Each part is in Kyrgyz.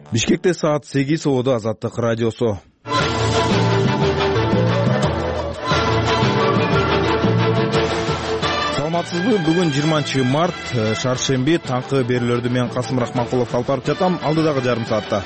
Бишкекте саат 8 болду. Азаттык радиосу. Саламатсызбы? Бүгүн 20-март, шаршемби. Таңкы берүүлөрдү мен Касым Рахманкулов алып барып жатам. Алдыдагы жарым саатта.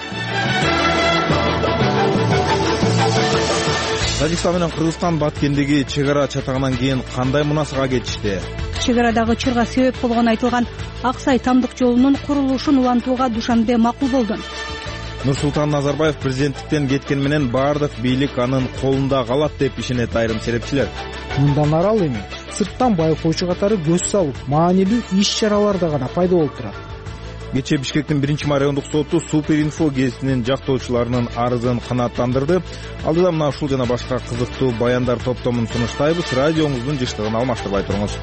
Тажикстан менен Кыргызстан Баткендеги чек ара чатагынан кийин кандай мунасага кетишти? Чек арадагы чырга себеп болгон айтылган Аксай Тамдык жолунун курулушун улантууга Душанбе макул болду. Нурсултан Назарбаев президенттиктен кеткен менен бардык бийлик анын колунда калат деп ишенет айрым серепчилер. Мындан арал эми сырттан байкоочу катары көз салып, маанилүү иш-чараларда гана пайда болуп турат. Кечээ Бишкектин 1-чи райондук соту Суперинфо гезитинин жактоочуларынын арызын канааттандырды. Алдыда мына ушул жана башка кызыктуу баяндар топтомун сунуштайбыз. Радиоңуздун жыштыгын алмаштырбай туруңуз.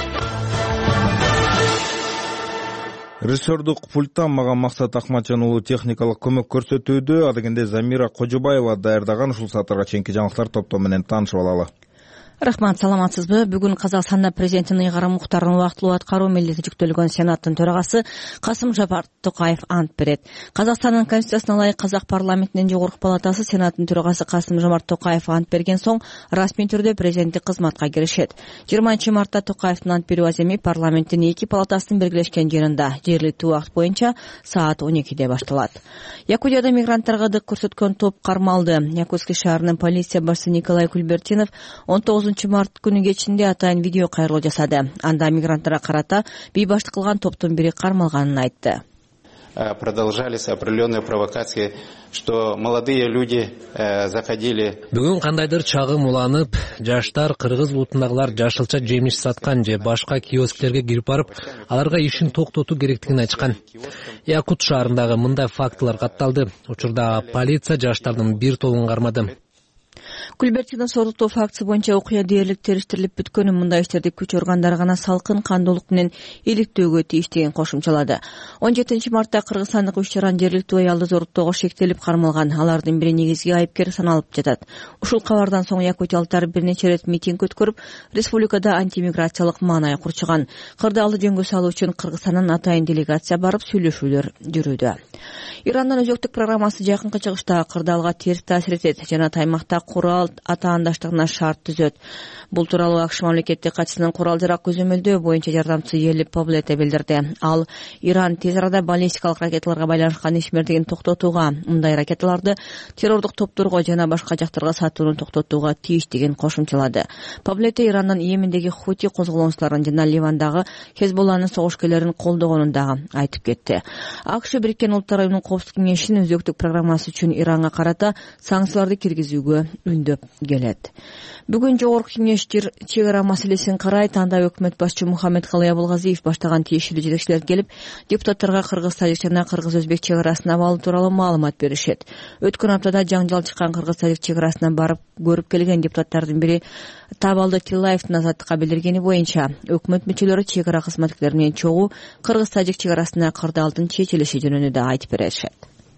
Режиссердук пульттан мага Максат Акматжан уулу техникалык көмөк көрсөтүүдө. Адегенде Замира Кожобаева даярдаган ушул сааттарга чейинки жаңылыктар топтому менен таанышып алалы. Рахмат, саламатсызбы? Бүгүн Казакстанда президенттин ыйгарым муктарын убактылуу аткаруу милдети жүктөлгөн Сенаттын төрагасы Касым-Жомарт Токаев ант берет. Казакстандын конституциясына ылайык Казак парламентинин жогорку палатасы Сенаттын төрагасы Касым-Жомарт Токаев ант берген соң расмий түрдө президенттик кызматка киришет. 20-мартта Токаевдин ант берүү аземи парламенттин эки палатасынын белгилешкен жеринде жергиликтүү убакыт боюнча саат 12де башталат. Якутияда мигранттарга дык көрсөткөн топ кармалды. Якутск шаарынын полиция башчысы Николай Кульбертинов 19-март күнү кечинде атайын видео кайрылуу жасады. Анда мигранттарга карата бейбаштык кылган топтун бири кармалганын айтты. Продолжались определенные провокации, что молодые люди заходили. Бүгүн кандайдыр чагым уланып, жаштар кыргыз улутундагылар жашылча жемиш саткан же башка киосктерге кирип барып, аларга ишин токтотуу керектигин айтышкан. Якут шаарындагы мындай фактылар катталды. Учурда полиция жаштардын бир тобун кармады. Кульбертинов сотуктоо фактысы боюнча окуя дээрлик териштирилип бүткөнүн, мындай иштерди күч органдары гана салкын кандуулук менен иликтөөгө тийиштигин кошумчалады. 17-мартта кыргызстандык 3 жаран жергиликтүү аялды зоруттоого шектелип кармалган. Алардын бири негизги айыпкер саналып жатат. Ушул кабардан соң якутиялыктар бир нече рет митинг өткөрүп, республикада антимиграциялык маанай курчуган. Кырдаалды жөнгө салуу үчүн Кыргызстандан атайын делегация барып сүйлөшүүлөр жүрүүдө. Ирандын өзөктүк программасы жакынкы чыгышта кырдаалга терс таасир этет жана аймакта курал атаандаштыгына шарт түзөт. Бул тууралуу АКШ мамлекеттик катчысынын курал-жарак көзөмөлдөө боюнча жардамчысы Ели Паблете билдирди. Ал Иран тез арада баллистикалык ракеталарга байланышкан ишмердигин токтотууга, мындай ракеталарды террордук топторго жана башка жактарга сатууну токтотууга тийиштигин кошумчалады. Паблете Ирандын Йемендеги Хути козголоочуларын жана Ливандагы Хезболланын согуш-күлөрүн колдогонун дагы айтып кетти. АКШ Бириккен Улуттар уюмунун коопсуздук кеңешинин өзөктүк программасы үчүн Иранга карата санкцияларды киргизүүгө үндөп келет. Бүгүн жогорку кеңеш чек ара маселесин карайт. Анда өкмөт башчы Мухаммед Калый Абылгазиев баштаган тиешелүү жетекчилер келип, депутаттарга кыргыз-тажик жана кыргыз-өзбек чек арасын абалы тууралуу маалымат беришет. Өткөн аптада жаңжал чыккан кыргыз-тажик чек арасына барып көрүп келген депутаттардын бири Табалды Тилаевдин азаттыкка билдиргени боюнча, өкмөт мүчөлөрү чек ара кызматкерлери менен чогуу кыргыз-тажик чек арасына кырдаалдын чечилиши жөнүндө да айтып беришет.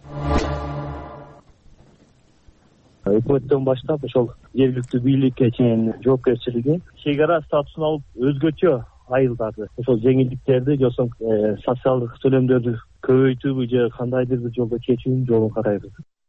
Өкмөттөн баштап ошол жергиликтүү бийликке чейин жоопкерчилиги чек ара статусун алып өзгөчө айылдарды, ошол жеңилдиктерди же социалдык төлөмдөрдү көбөйтүүбү же кандайдыр бир жолдо чечүүнүн жолун карайбыз.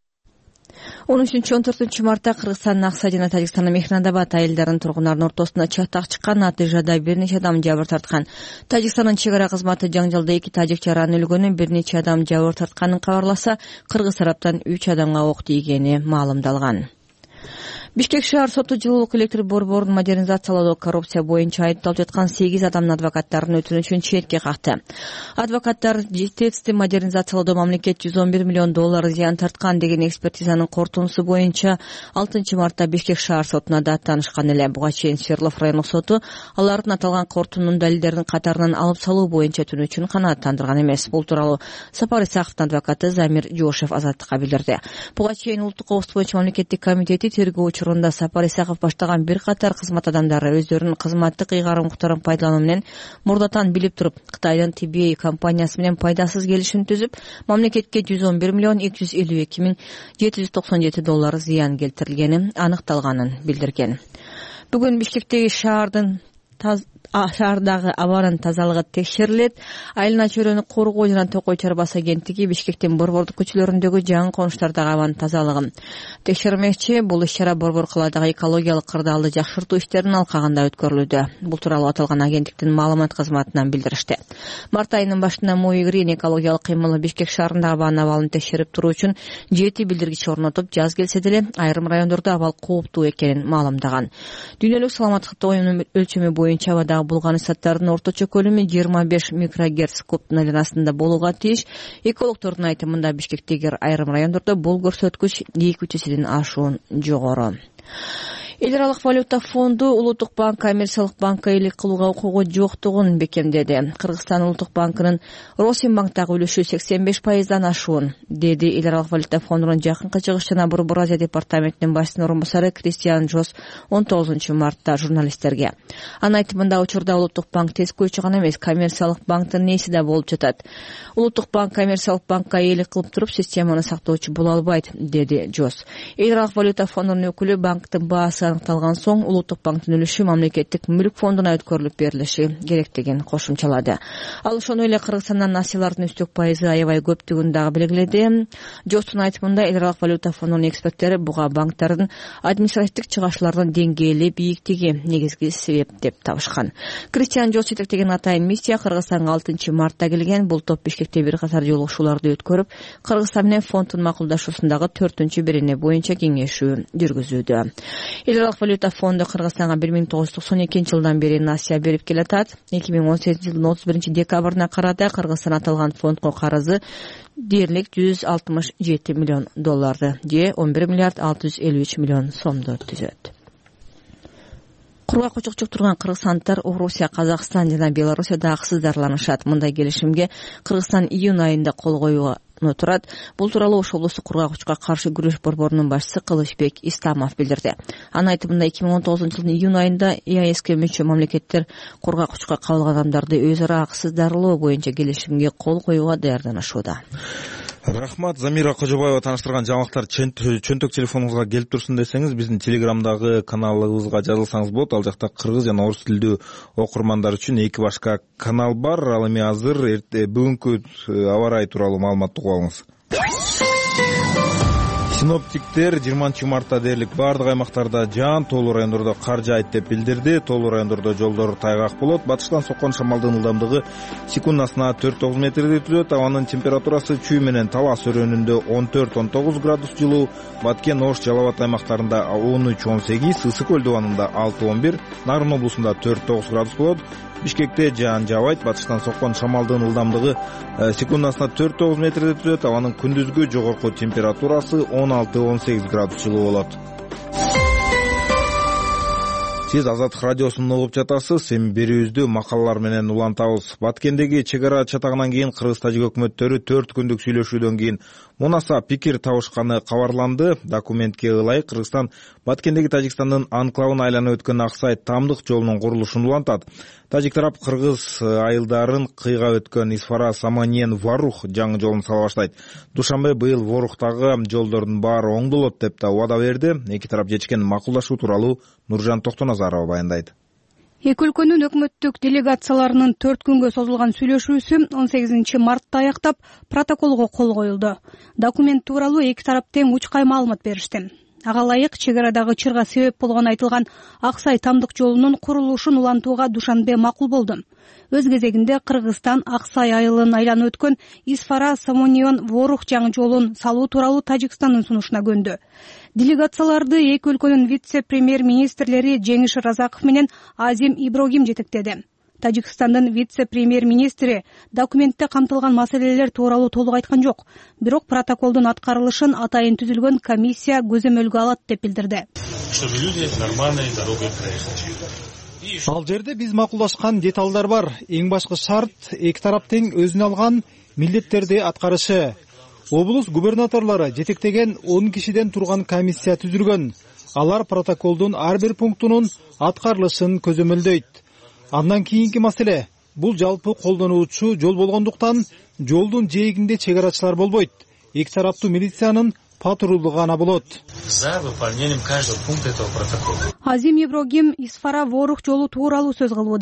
13-14 Кыргызстандын Аксай жана Тажикстандын Мехнадабад айылдарынын тургундарынын ортосуна чатак чыккан натыйжада бир нече адам жабыр тарткан. Тажикстандын чек ара кызматы жаңжалда 2 тажик жаран өлгөнүн, бир нече адам жабыр тартканын кабарласа, кыргыз тараптан 3 адамга ок тийгени маалымдалган. Бишкек шаар соту жылуулук электр борборун модернизациялоодо коррупция боюнча айыпталып жаткан 8 адамдын адвокаттарынын өтүнүчүн четке какты. Адвокаттар ТЭЦти модернизациялоодо мамлекет $111 миллион зыян тарткан деген экспертизанын корутундусу боюнча 6-мартта Бишкек шаар сотуна даттанышкан эле. Буга чейин Свердлов райондук соту алардын аталган корутундун далилдерин катарынан алып салуу боюнча өтүнүчүн канааттандырган эмес. Бул тууралуу Сапар Исаковдун адвокаты Замир Жошев азаттыкка билдирди. Буга чейин улуттук коопсуздук боюнча мамлекеттик комитети тергөө учурунда Сапар Исаков баштаган бир катар кызмат адамдары өздөрүнүн кызматтык ыйгарым укуктарын пайдалануу менен мурдатан билип туруп Кытайдын TBA компаниясы менен пайдасыз келишим түзүп, мамлекетке $111,252,797 зыян келтирилгени аныкталганын билдирген. Бүгүн Бишкектеги шаардын шаардагы абанын тазалыгы текшерилет. Айылына чөйрөнү коргоо жана Токой Чарбас агенттиги Бишкектин борбордук көчөлөрүндөгү жаңы конуштардагы абанын тазалыгын текшермекчи. Бул иш-чара Борбор калаадагы экологиялык кырдаалды жакшыртуу иштеринин алкагында өткөрүлүүдө. Бул тууралуу аталган агенттиктин маалымат кызматынан билдиришти. Март айынын башында Мои Грин экологиялык кыймылы Бишкек шаарындагы абанын абалын текшерип туруу үчүн 7 билдиргич орнотуп, жаз келсе деле айрым райондордо абал кооптуу экенин маалымдаган. Дүйнөлүк саламаттык уюмунун өлчөмү боюнча абадагы булган ысаттардын орточо көлөмү 25 микрогерц кубтун айланасында болууга тийиш. Экологдордун айтымында Бишкектеги айрым райондордо бул көрсөткүч 2 эседен ашуун жогору. Эл аралык валюта фонду Улуттук банк коммерциялык банкка элек кылууга укугу жоктугун бекемдеди. Кыргызстан Улуттук банкынын Росинбанктагы үлүшү 85%дан ашуун, деди Эл аралык валюта фондунун жакынкы чыгыш жана Борбор Азия департаментинин башчысынын орун басары Кристиан Жос 19-мартта журналисттерге. Анын айтымында учурда Улуттук банк тескөөчү гана эмес, коммерциялык банктын нээси да болуп жатат. Улуттук банк коммерциялык банкка элек кылып туруп системаны сактоочу боло албайт, деди Жос. Эл аралык валюта фондунун өкүлү банктын баасы аныкталган соң Улуттук банктын үлүшү мамлекеттик мүлк фондуна өткөрүлүп берилиши керектигин кошумчалады. Ал ошондой эле Кыргызстандан акциялардын үстүк пайызы аябай көптүгүн дагы белгиледи. Жостун айтымында Эл аралык валюта фондунун эксперттери буга банктардын административдик чыгашуулардын деңгээли бийиктиги негизги себеп деп табышкан. Кристиан Жос жетектеген атайын миссия Кыргызстанга 6-мартта келген. Бул топ Бишкекте бир катар жолугушууларды өткөрүп, Кыргызстан менен фонддун макулдашуусундагы 4-берене боюнча кеңешүү жүргүзүүдө. Эл аралык валюта фонду Кыргызстанга 1992-жылдан бери насыя берип келатат. 2018-жылдын 31-декабрына карата Кыргызстан аталган фондго карызы дээрлик $167 миллион же 11 миллиард 653 миллион сомду түзөт. Кургак учук турган кыргызстандыктар Орусия, Казакстан жана Белоруссияда акысыз дарыланышат. Мындай келишимге Кыргызстан июнь айында кол коюуга турат. Бул тууралуу Ош облустук кургак учукка каршы күрөш борборунун башчысы Кылычбек Истамов билдирди. Анын айтымында 2019-жылдын июнь айында ЕАЭСке мүчө мамлекеттер кургак учукка кабылган адамдарды өз ара акысыз дарылоо боюнча келишимге кол коюуга даярданышууда. Рахмат. Замира Кожобаева тааныштырган жаңылыктар чөнтөк телефонуңузга келип турсун десеңиз, биздин телеграмдагы каналыбызга жазылсаңыз болот. Ал жакта кыргыз жана орус тилдүү окурмандар үчүн 2 башка канал бар. Ал эми азыр бүгүнкү аба ырайы тууралуу маалыматты угуп алыңыз. Синоптиктер 20-мартта дээрлик бардык аймактарда жаан, тоолуу райондордо кар жаайт деп билдирди. Тоолуу райондордо жолдор тайгак болот. Батыштан соккон шамалдын ылдамдыгы секундасына 4-9 метрди түзөт. Абанын температурасы чүй менен Талас өрөөнүндө 14-19 градус жылуу, Баткен, Ош, Жалал Абад аймактарында 13-18, Ысык көл дубанында 6-11, Нарын облусунда 4-9 градус болот. Бишкекте жаан жаабайт. Батыштан соккон шамалдын ылдамдыгы секундасына 4-9 метрди түзөт. Абанын күндүзгү жогорку температурасы 16-18 градус жылуу болот. Сиз Азаттык радиосун угуп жатасыз. Эми берүүбүздү макалалар менен улантабыз. Баткендеги чек ара чатагынан кийин Кыргыз-Тажик өкмөттөрү 4 күндүк сүйлөшүүдөн кийин мунаса пикир табышканы кабарланды. Документке ылайык Кыргызстан Баткендеги Тажикстандын анклавын айланып өткөн Аксай Тамдык жолунун курулушун улантат. Тажик тарап кыргыз айылдарын кыйга өткөн Исфара Саманьен Ворух жаңы жолун сала баштайт. Душанбе быйыл Ворухтагы жолдордун баары оңдолот деп да убада берди. Эки тарап жетишкен макулдашуу тууралуу Нуржан Токтоназарова баяндайт. Эки өлкөнүн өкмөттүк делегацияларынын 4 күнгө созулган сүйлөшүүсү 18-мартта аяктап, протоколго кол коюлду. Документ тууралуу эки тарап тең учкай маалымат беришти. Ага ылайык чек арадагы чырга себеп болгон айтылган Аксай Тамдык жолунун курулушун улантууга Душанбе макул болду. Өз кезегинде Кыргызстан Аксай айылын айланып өткөн Исфара Саманьен Ворух жаңы жолун салуу тууралуу Тажикстандын сунушуна көндү. Делегацияларды эки өлкөнүн вице-премьер-министрлери Жеңиш Разаков менен Азим Иброгим жетектеди. Тажикстандын вице-премьер-министри документте камтылган маселелер тууралуу толук айткан жок, бирок протоколдун аткарылышын атайын түзүлгөн комиссия көзөмөлгө алат деп билдирди. Ал жерде биз макулдашкан деталдар бар. Эң башкы шарт эки тарап тең өзүнө алган милдеттерди аткарышы. Облус губернаторлору жетектеген 10 кишиден турган комиссия түзүлгөн. Алар протоколдун ар бир пунктунун аткарылышын көзөмөлдөйт. Андан кийинки маселе бул жалпы колдонуучу жол болгондуктан жолдун жээгинде чек арачылар болбойт. Эки тараптуу милициянын патрулдугу гана болот. За выполнением каждого пункта этого протокола. Азим Иброгим Исфара Ворух жолу тууралуу сөз кылууда.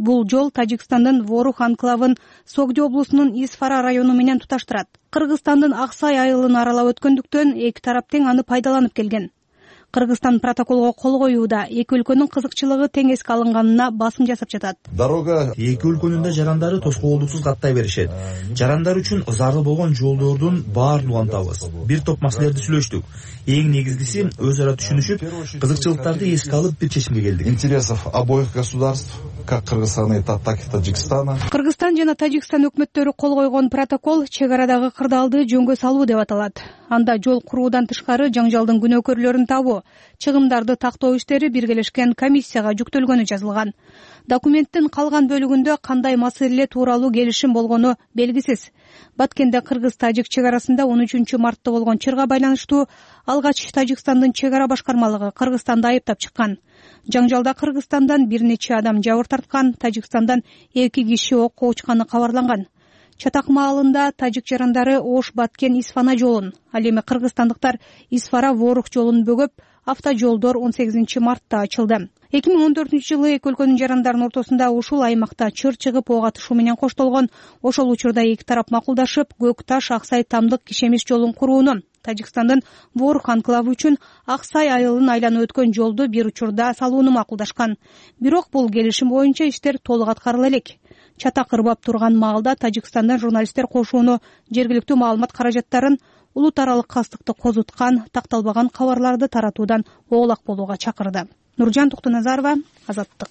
Бул жол Тажикстандын Ворух анклавын Согди облусунун Исфара району менен туташтырат. Кыргызстандын Аксай айылын аралап өткөндүктөн эки тарап тең аны пайдаланып келген. Кыргызстан протоколго кол коюуда эки өлкөнүн кызыкчылыгы тең эске алынганына басым жасап жатат. Дорога эки өлкөнүн да жарандары тоскоолдуксуз каттай беришет. Жарандар үчүн зарыл болгон жолдордун баарын улантабыз. Бир топ маселелерди сүйлөштүк. Эң негизгиси өз ара түшүнүшүп, кызыкчылыктарды эске алып бир чечимге келдик. Интересов обоих государств, как Кыргызстана, так и Таджикстана. Кыргызстан жана Тажикстан өкмөттөрү кол койгон протокол чек арадагы кырдаалды жөнгө салуу деп аталат. Анда жол куруудан тышкары жаңжалдын күнөөкөрлөрүн табуу, чыгымдарды тактоо иштери биргелешкен комиссияга жүктөлгөнү жазылган. Документтин калган бөлүгүндө кандай маселе тууралуу келишим болгону белгисиз. Баткенде кыргыз-тажик чек арасында 13 мартта болгон чырга байланыштуу алгач Тажикстандын чек ара башкармалыгы Кыргызстанды айыптап чыккан. Жаңжалда Кыргызстандан бир нече адам жабыр тарткан, Тажикстандан 2 киши окко учканы кабарланган. Чатак маалында тажик жарандары Ош-Баткен Исфана жолун, ал эми кыргызстандыктар Исфара-Ворух жолун бөгөп, автожолдор 18 мартта ачылды. 2014-жылы эки өлкөнүн жарандарынын ортосунда ушул аймакта чыр чыгып ок атышуу менен коштолгон. Ошол учурда эки тарап макулдашып, Көк Таш Аксай Тамдык Кишемиш жолун курууну, Тажикстандын Ворух анклавы үчүн Аксай айылын айланып өткөн жолду бир учурда салууну макулдашкан. Бирок бул келишим боюнча иштер толук аткарыла элек. Чатак ырбап турган маалда Тажикстандан журналисттер кошууну, жергиликтүү маалымат каражаттарын, улут аралык кастыкты козуткан, такталбаган кабарларды таратуудан оолак болууга чакырды. Нуржан Туктуназарова, Азаттык.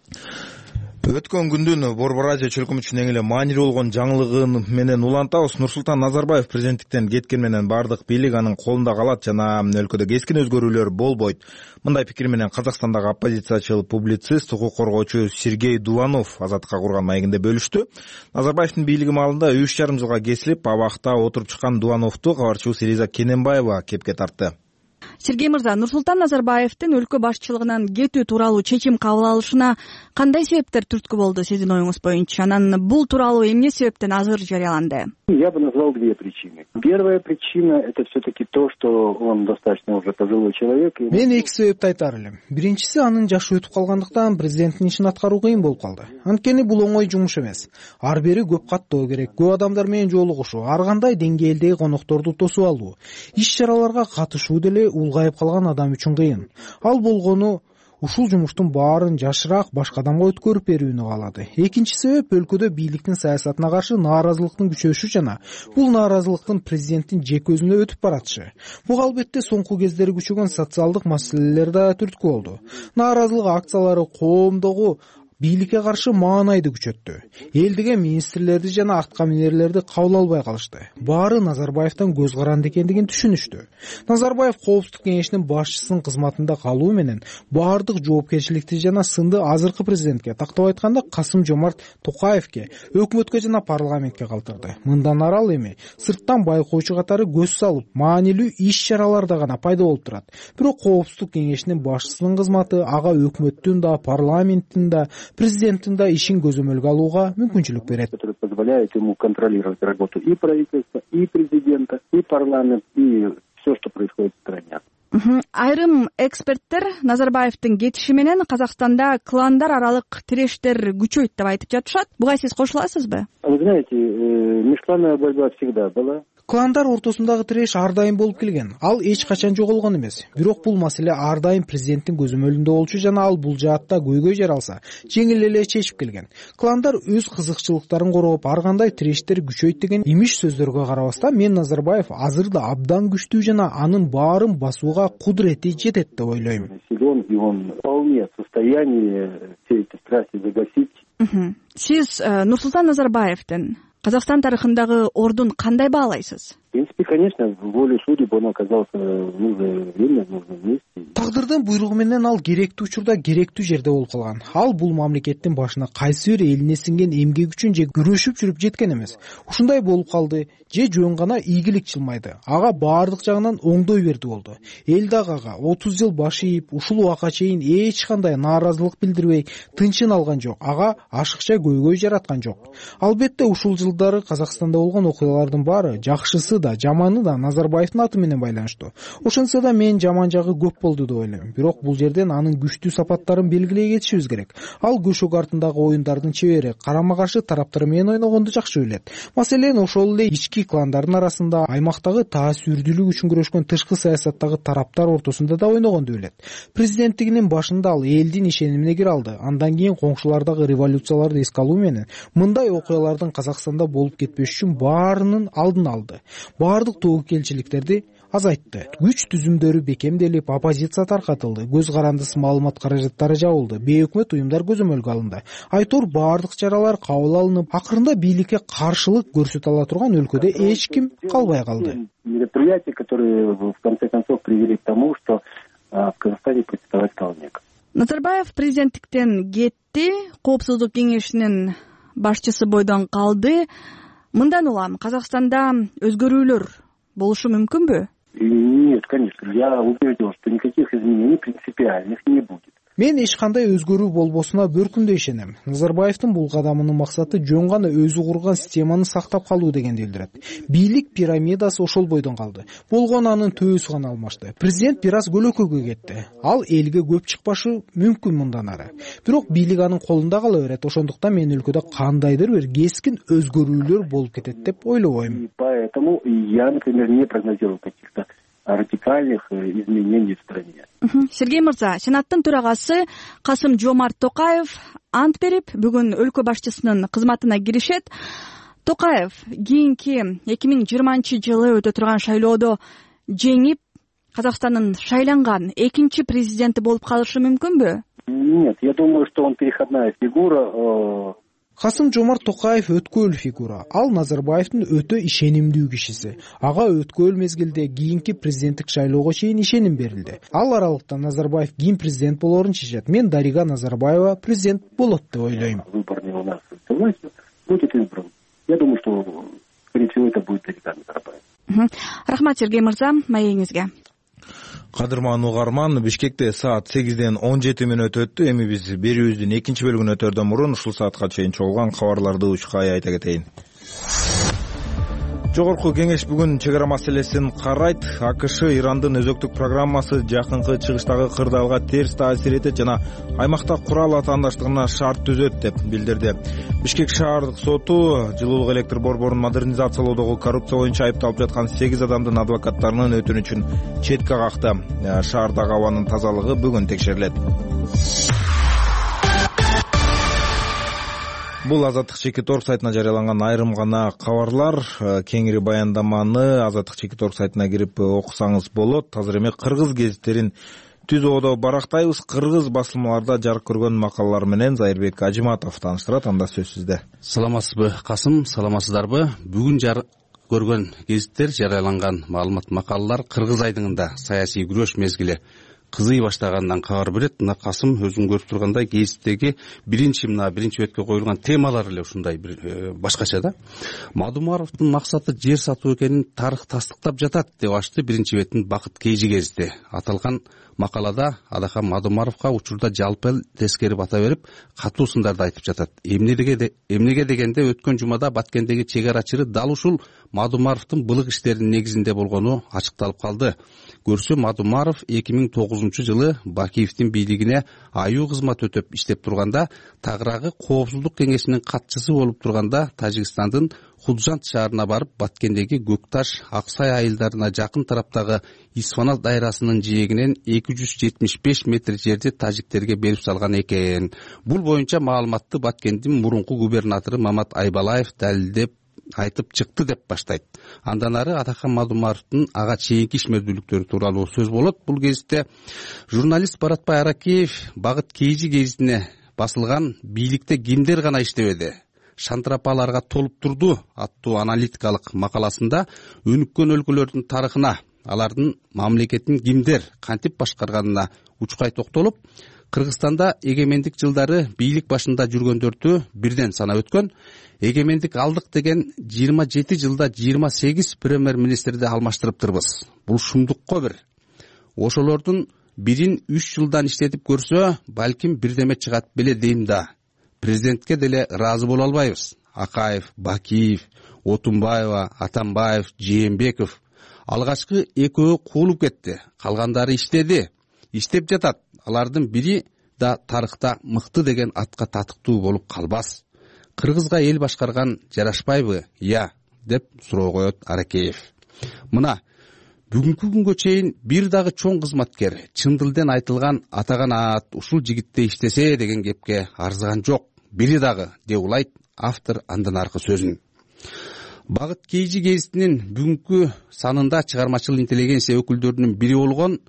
Өткөн күндүн Борбор Азия чөлкөмү үчүн эң эле маанилүү болгон жаңылыгын менен улантабыз. Нурсултан Назарбаев президенттиктен кеткен менен бардык бийлик анын колунда калат жана өлкөдө кескин өзгөрүүлөр болбойт. Мындай пикир менен Казакстандагы оппозициячыл публицист, укук коргоочу Сергей Дуланов Азаттыкка курган маегинде бөлүштү. Назарбаевдин бийлиги маалында 3,5 жылга кесилип, абакта отуруп чыккан Дулановду кабарчыбыз Элиза Кененбаева кепке тартты. Сергей мырза, Нурсултан Назарбаевдин өлкө башчылыгынан кетүү тууралуу чечим кабыл алышына кандай себептер түрткү болду сиздин оюңуз боюнча? Анан бул тууралуу эмне себептен азыр жарыяланды? Я бы назвал две причины. Первая причина — это все-таки то, что он достаточно уже пожилой человек. Мен эки себепти айтар элем. Биринчиси, анын жашы өтүп калгандыктан президенттин ишин аткаруу кыйын болуп калды. Анткени бул оңой жумуш эмес. Ар бери көп каттоо керек, көп адамдар менен жолугушуу, ар кандай деңгээлдеги конокторду тосуп алуу, иш-чараларга катышуу деле улгайып калган адам үчүн кыйын. Ал болгону ушул жумуштун баарын жашыраак башка адамга өткөрүп берүүнү каалады. Экинчи себеп, өлкөдө бийликтин саясатына каршы нааразылыктын күчөшүшү жана бул нааразылыктын президенттин жеке өзүнө өтүп баратышы. Бул албетте соңку кездери күчөгөн социалдык маселелер да түрткү болду. Нааразылык акциялары коомдогу бийликке каршы маанайды күчөттү. Элдиге министрлерди жана аткаминерлерди кабыл албай калышты. Баары Назарбаевден көз каранды экендигин түшүнүштү. Назарбаев Коопсуздук кеңешинин башчысынын кызматында калуу менен баардык жоопкерчиликти жана сынды азыркы президентке, тактап айтканда Касым-Жомарт Токаевке, өкмөткө жана парламентке калтырды. Мындан арал эми сырттан байкоочу катары көз салып, маанилүү иш-чараларда гана пайда болуп турат. Бирок Коопсуздук кеңешинин башчысынын кызматы ага өкмөттүн да, парламенттин да, президенттин да ишин көзөмөлгө алууга мүмкүнчүлүк берет. Который позволяет ему контролировать работу и правительства, и президента, и парламент, и все, что происходит в стране. Айрым эксперттер Назарбаевдин кетиши менен Казакстанда кландар аралык тирештер күчөйт деп айтып жатышат. Буга сиз кошуласызбы? Вы знаете, межклановая борьба всегда была. Кландар ортосундагы тиреш ар дайым болуп келген. Ал эч качан жоголгон эмес. Бирок бул маселе ар дайым президенттин көзөмөлүндө болчу жана ал бул жаатта көйгөй жаралса, жеңил эле чечип келген. Кландар өз кызыкчылыктарын коргоп, ар кандай тирештер күчөйт деген имиш сөздөргө карабастан, мен Назарбаев азыр да абдан күчтүү жана анын баарын басууга кудурети жетет деп ойлойм. Силен, и он вполне в состоянии все эти страсти загасить. Сиз Нурсултан Назарбаевдин Казакстан тарыхындагы ордун кандай баалайсыз? В принципе, конечно, волей судеб он оказался в нужное время, в нужном месте. Тагдырдын буйругу менен ал керектүү учурда керектүү жерде болуп калган. Ал бул мамлекеттин башына кайсы бир элине сиңген эмгек үчүн же күрөшүп жүрүп жеткен эмес. Ушундай болуп калды, же жөн гана ийгилик чылмайды. Ага баардык жагынан оңдой берди болду. Эл дагы ага 30 жыл баш ийип, ушул убакка чейин эч кандай нааразылык билдирбей, тынчын алган жок. Ага ашыкча көйгөй жараткан жок. Албетте ушул жылдары Казакстанда болгон окуялардын баары жакшысы да, жаманы да Назарбаевдин аты менен байланыштуу. Ошентсе да мен жаман жагы көп болду деп ойлойм. Бирок бул жерден анын күчтүү сапаттарын белгилей кетишибиз керек. Ал көшөк артындагы оюндардын чебери, карама каршы тараптар менен ойногонду жакшы билет. Маселен, ошол эле ички кландардын арасында, аймактагы таасирдүүлүк үчүн күрөшкөн тышкы саясаттагы тараптар ортосунда да ойногонду билет. Президенттигинин башында ал элдин ишенимине кире алды. Андан кийин коңшулардагы революцияларды эске алуу менен мындай окуялардын Казакстанда болуп кетпеш үчүн баарынын алдын алды. Баардык тобокелчиликтерди азайтты. Күч түзүмдөрү бекемделип, оппозиция таркатылды, көз карандысыз маалымат каражаттары жабылды, бейөкмөт уюмдар көзөмөлгө алынды. Айтор баардык чаралар кабыл алынып, акырында бийликке каршылык көрсөтө ала турган өлкөдө эч ким калбай калды. Мероприятия, которые в конце концов привели к тому, что в Казахстане протестовать стал некому. Назарбаев президенттиктен кетти, Коопсуздук кеңешинин башчысы бойдон калды. Мындан улам Казакстанда өзгөрүүлөр болушу мүмкүнбү? Нет, конечно. Я убежден, что никаких изменений принципиальных не будет. Мен эч кандай өзгөрүү болбосуна бөркүндөй ишенем. Назарбаевдин бул кадамынын максаты жөн гана өзү курган системаны сактап калуу дегенди билдирет. Бийлик пирамидасы ошол бойдон калды. Болгону анын төбөсү гана алмашты. Президент бир аз көлөкөгө кетти. Ал элге көп чыкпашы мүмкүн мындан ары. Бирок бийлик анын колунда кала берет. Ошондуктан мен өлкөдө кандайдыр бир кескин өзгөрүүлөр болуп кетет деп ойлобойм. Поэтому я, например, не прогнозирую каких-то радикальных изменений в стране. Сергей мырза, Сенаттын төрагасы Касым-Жомарт Токаев ант берип, бүгүн өлкө башчысынын кызматына киришет. Токаев кийинки 2020-жылы өтө турган шайлоодо жеңип, Казакстандын шайланган экинчи президенти болуп калышы мүмкүнбү? Нет, я думаю, что он переходная фигура. Касым-Жомарт Токаев өткөл фигура. Ал Назарбаевдин өтө ишенимдүү кишиси. Ага өткөл мезгилде кийинки президенттик шайлоого чейин ишеним берилди. Ал аралыкта Назарбаев кийин президент болоорун чечет. Мен Дарига Назарбаева президент болот деп ойлойм. Выборный у нас будет избран. Я думаю, что скорее всего это будет Дарига Назарбаева. Рахмат, Сергей мырза, маегиңизге. Кадырман угарман, Бишкекте саат 8-ден 17 мүнөт өттү. Эми биз берүүбүздүн экинчи бөлүгүн өтөрдөн мурун ушул саатка чейин чогулган кабарларды учкай айта кетейин. Жогорку кеңеш бүгүн чек ара маселесин карайт. АКШ Ирандын өзөктүк программасы жакынкы чыгыштагы кырдаалга терс таасир этет жана аймакта курал атаандаштыгына шарт түзөт деп билдирди. Бишкек шаардык соту жылуулук электр борборун модернизациялоодогу коррупция боюнча айыпталып жаткан 8 адамдын адвокаттарынын өтүнүчүн четке какты. Шаардагы абанын тазалыгы бүгүн текшерилет. Бул Азаттык Чекит Орг сайтына жарыяланган айрым гана кабарлар. Кеңири баяндаманы Азаттык Чекит Орг сайтына кирип окусаңыз болот. Азыр эми кыргыз гезиттерин түз оодо барактайбыз. Кыргыз басылмаларда жарык көргөн макалалар менен Зайырбек Ажиматов тааныштырат. Анда сөз сизде. Саламатсызбы, Касым, саламатсыздарбы? Бүгүн жарык көргөн гезиттер жарыяланган маалымат макалалар кыргыз айдыңында саясий күрөш мезгили кызый баштагандан кабар берет. Мына Касым өзүң көрүп тургандай гезиттеги биринчи бетке коюлган темалар эле ушундай бир башкача да. Мадумаровдун максаты жер сатуу экенин тарых тастыктап жатат деп ачты биринчи беттин Бакыт Кейжи гезити. Аталган макалада Адахан Мадумаровго учурда жалпы тескери бата берип, катуу сындарды айтып жатат. Эмнеге дегенде өткөн жумада Баткендеги чек арачылы дал ушул Мадумаровдун былык иштеринин негизинде болгону ачыкталып калды. Көрсө Мадумаров 2009-жылы Бакиевдин бийлигине аюу кызмат өтөп иштеп турганда, тагыраагы Коопсуздук кеңешинин катчысы болуп турганда Тажикстандын Худжант шаарына барып, Баткендеги Көкташ, Аксай айылдарына жакын тараптагы Исфана дайрасынын жээгинен 275 метр жерди тажиктерге берип салган экен. Бул боюнча маалыматты Баткендин мурунку губернатору Мамат Айбалаев далилдеп айтып чыкты деп баштайт. Андан ары Адахан Мадумаровдун ага чейинки ишмердүүлүктөрү тууралуу сөз болот. Бул гезитте журналист Баратбай Аракеев Бакыт Кейжи гезитине басылган бийликте кимдер гана иштебеди, шантрапаларга толуп турду аттуу аналитикалык макаласында өнүккөн өлкөлөрдүн тарыхына, алардын мамлекетин кимдер кантип башкарганына учкай токтолуп, Кыргызстанда эгемендик жылдары бийлик башында жүргөндөрдү бирден санап өткөн, эгемендик алдык деген 27 жылда 28 премьер-министрди алмаштырыптырбыз. Бул шумдукко бир. Ошолордун бирин 3 жылдан иштетип көрсө, балким бирдеме чыгат беле дейм да. Президентке деле ыраазы боло албайбыз. Акаев, Бакиев, Отунбаева, Атамбаев, Жээнбеков Алгачкы экөө куулуп кетти, калгандары иштеп жатат. Алардын бири да тарыхта мыкты деген атка татыктуу болуп калбас. Кыргызга эл башкарган жарашпайбы? Я, деп суроо коет Аракеев. Мына бүгүнкү күнгө чейин бир дагы чоң кызматкер чын дилден айтылган атаган аат ушул жигитте иштесе деген кепке арзыган жок. Бири дагы, деп улайт автор андан аркы сөзүн. Багыт Кейжи гезитинин бүгүнкү санында чыгармачыл интеллигенция өкүлдөрүнүн бири болгон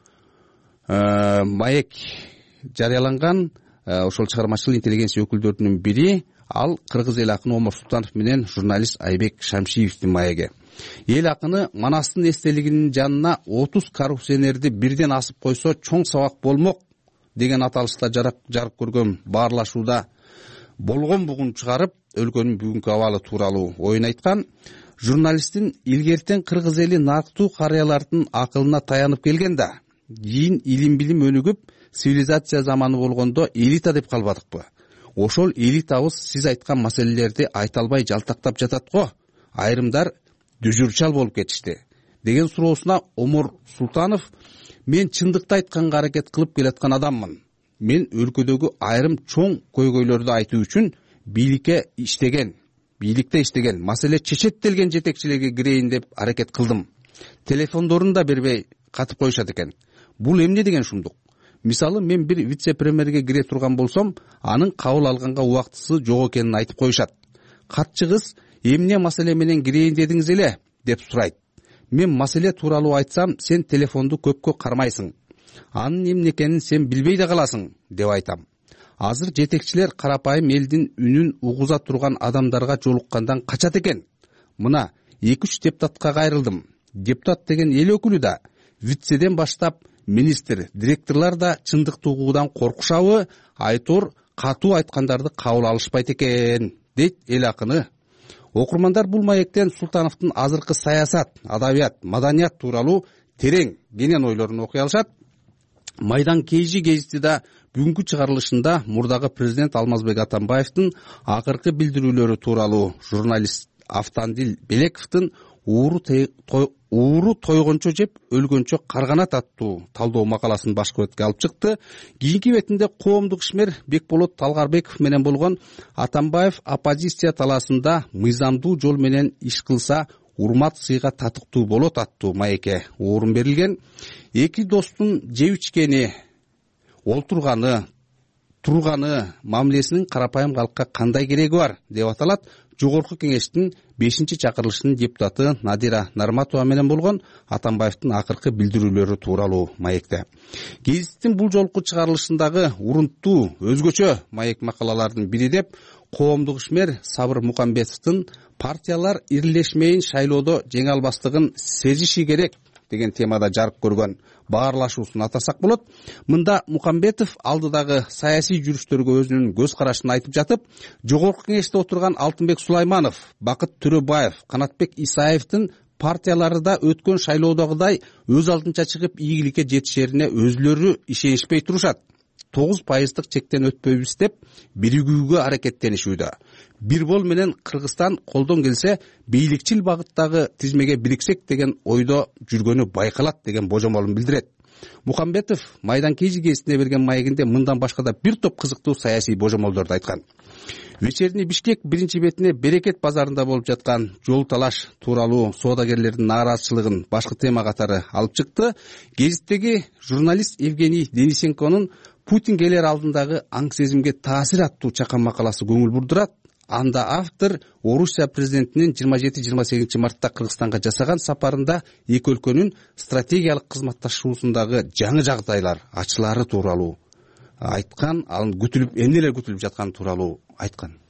Маек жарыяланган. Ошол чыгармачыл интеллигенция өкүлдөрүнүн бири ал кыргыз эл акыны Омар Султанов менен журналист Айбек Шамшиевдин маеги. Эл акыны Манастын эстелигинин жанына 30 коррупционерди бирден асып койсо чоң сабак болмок деген аталышта жарык көргөн баарлашууда болгон бугун чыгарып, өлкөнүн бүгүнкү абалы тууралуу оюн айткан. Журналисттин илгертен кыргыз эли нарктуу карыялардын акылына таянып келген да, кийин илим билим өнүгүп, цивилизация заманы болгондо элита деп калбадыкпы? Ошол элитабыз сиз айткан маселелерди айта албай жалтактап жатат го. Айрымдар дүжүрчал болуп кетишти деген суроосуна Омар Султанов: мен чындыкты айтканга аракет кылып келаткан адаммын. Мен өлкөдөгү айрым чоң көйгөйлөрдү айтуу үчүн бийликте иштеген, маселе чечеттелген жетекчилерге кирейин деп аракет кылдым. Телефондорун да бербей катып коюшат экен. Бул эмне деген шумдук? Мисалы, мен бир вице-премьерге кире турган болсом, анын кабыл алганга убактысы жок экенин айтып коюшат. Катчы кыз: эмне маселе менен кирейин дедиңиз эле, деп сурайт. Мен маселе тууралуу айтсам, сен телефонду көпкө кармайсың. Анын эмне экенин сен билбей да каласың, деп айтам. Азыр жетекчилер карапайым элдин үнүн угуза турган адамдарга жолуккандан качат экен. Мына 2-3 депутатка кайрылдым. Депутат деген эл өкүлү да, вицеден баштап министр, директорлор да чындыкты угуудан коркушабы, айтор катуу айткандарды кабыл алышпайт экен, дейт эл акыны. Окурмандар бул маектен Султановдун азыркы саясат, адабият, маданият тууралуу терең, кенен ойлорун окуй алышат. Майдан Кейжи гезити да бүгүнкү чыгарылышында мурдагы президент Алмазбек Атамбаевдин акыркы билдирүүлөрү тууралуу журналист Автандил Белековдун ууру тойгончо жеп өлгөнчө карганат аттуу талдоо макаласын башкы бетке алып чыкты. Кийинки бетинде коомдук ишмер Бекболот Талгарбеков менен болгон Атамбаев оппозиция талаасында мыйзамдуу жол менен иш кылса урмат сыйга татыктуу болот аттуу маекке орун берилген. Эки достун жеп ичкени, олтурганы, турганы мамилесинин карапайым калкка кандай кереги бар деп аталат. Жогорку кеңештин 5-чакырылышынын депутаты Надира Нарматова менен болгон Атамбаевдин акыркы билдирүүлөрү тууралуу маекте. Гезиттин бул жолку чыгарылышындагы урунттуу, өзгөчө маек макалалардын бири деп коомдук ишмер Сабыр Мукамбетовдун партиялар ирилешмейин шайлоодо жеңе албастыгын сезиши керек деген темада жарык көргөн баарлашуусун атасак болот. Мында Мукамбетов алдыдагы саясий жүрүштөргө өзүнүн көз карашын айтып жатып, жогорку кеңеште отурган Алтынбек Сулайманов, Бакыт Төрөбаев, Канатбек Исаевдин партиялары да өткөн шайлоодогудай өз алдынча чыгып ийгиликке жетишерине өзүлөрү ишенишпей турушат. 9% чектен өтпөйбүз деп биригүүгө аракеттенишүүдө. Бирбол менен Кыргызстан колдон келсе бийликчил багыттагы тизмеге бириксек деген ойдо жүргөнү байкалат деген божомолун билдирет. Мукамбетов Майдан Кейжи гезитине берген маегинде мындан башка да бир топ кызыктуу саясий божомолдорду айткан. Вечерний Бишкек биринчи бетине Берекет базарында болуп жаткан жол талаш тууралуу соодагерлердин нааразычылыгын башкы тема катары алып чыкты. Гезиттеги журналист Евгений Денисенконун Путин келер алдындагы аң сезимге таасир аттуу чакан макаласы көңүл бурдурат. Анда автор Орусия президентинин 27-28 мартта Кыргызстанга жасаган сапарында эки өлкөнүн стратегиялык кызматташуусундагы жаңы жагдайлар, ачылары тууралуу айткан, анын эмнелер күтүлүп жатканы тууралуу айткан.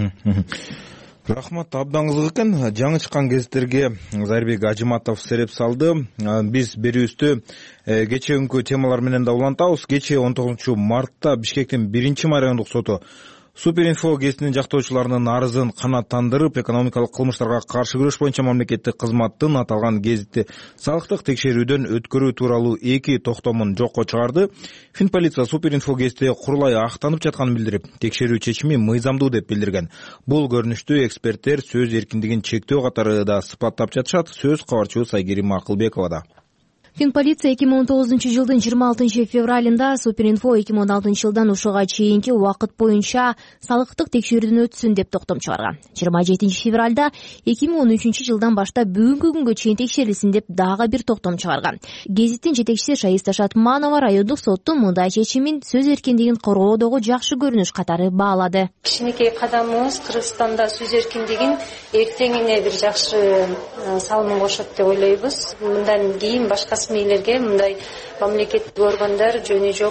Рахмат, абдан кызык экен. Жаңы чыккан гезиттерге Зарбек Ажыматов сереп салды. Биз берүүбүздү кечеүнкү темалар менен да улантабыз. Кечээ 19 мартта Бишкектин 1-райондук соту Суперинфо гезитинин жактоочуларынын арызын канааттандырып, экономикалык кылмыштарга каршы күрөш боюнча мамлекеттик кызматтын аталган гезитти салыктык текшерүүдөн өткөрүү тууралуу 2 токтомун жокко чыгарды. Финполиция Суперинфо гезити курулай актанып жатканын билдирип, текшерүү чечими мыйзамдуу деп билдирген. Бул көрүнүштү эксперттер сөз эркиндигин чектөө катары да сыпаттап жатышат. Сөз кабарчыбыз Айгерим Акылбековада. Финполиция 2019 26 февралында Суперинфо 2016 жылдан ушуга чейинки убакыт боюнча салыктык текшерүүдөн өтсүн деп токтом чыгарган. 27 февралда 2013 жылдан баштап бүгүнкү күнгө чейин текшерилсин деп дагы бир токтом чыгарган. Гезиттин жетекчиси Шаиста Шатманова райондук соттун мындай чечимин сөз эркиндигин коргоодогу жакшы көрүнүш катары баалады. Кичинекей кадамыбыз Кыргызстанда сөз эркиндигин эртеңине бир жакшы салымын кошот деп ойлойбуз. Мындан кийин башка мээлерге мындай мамлекеттик органдар жөнү жок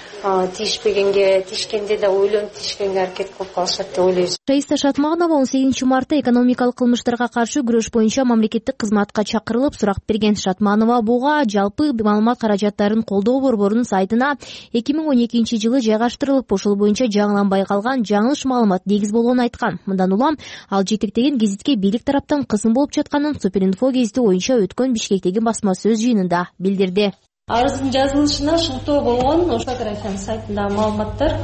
тишкенде да ойлонуп тишкенге аракет кылып калышат деп ойлойбуз. Шаиста Шатманова 18 мартта экономикалык кылмыштарга каршы күрөш боюнча мамлекеттик кызматка чакырылып сурак берген. Шатманова буга жалпы маалымат каражаттарын колдоо борборунун сайтына 2012 жылы жайгаштырылып, ошол боюнча жаңыланбай калган жаңылыш маалымат негиз болгонун айткан. Мындан улам ал жетектеген гезитке бийлик тараптан кысым болуп жатканын Суперинфо гезити боюнча өткөн Бишкектеги басма сөз жыйынында билдирди. Арыздын жазылышына шылтоо болгон ошо графиянын сайтындагы маалыматтар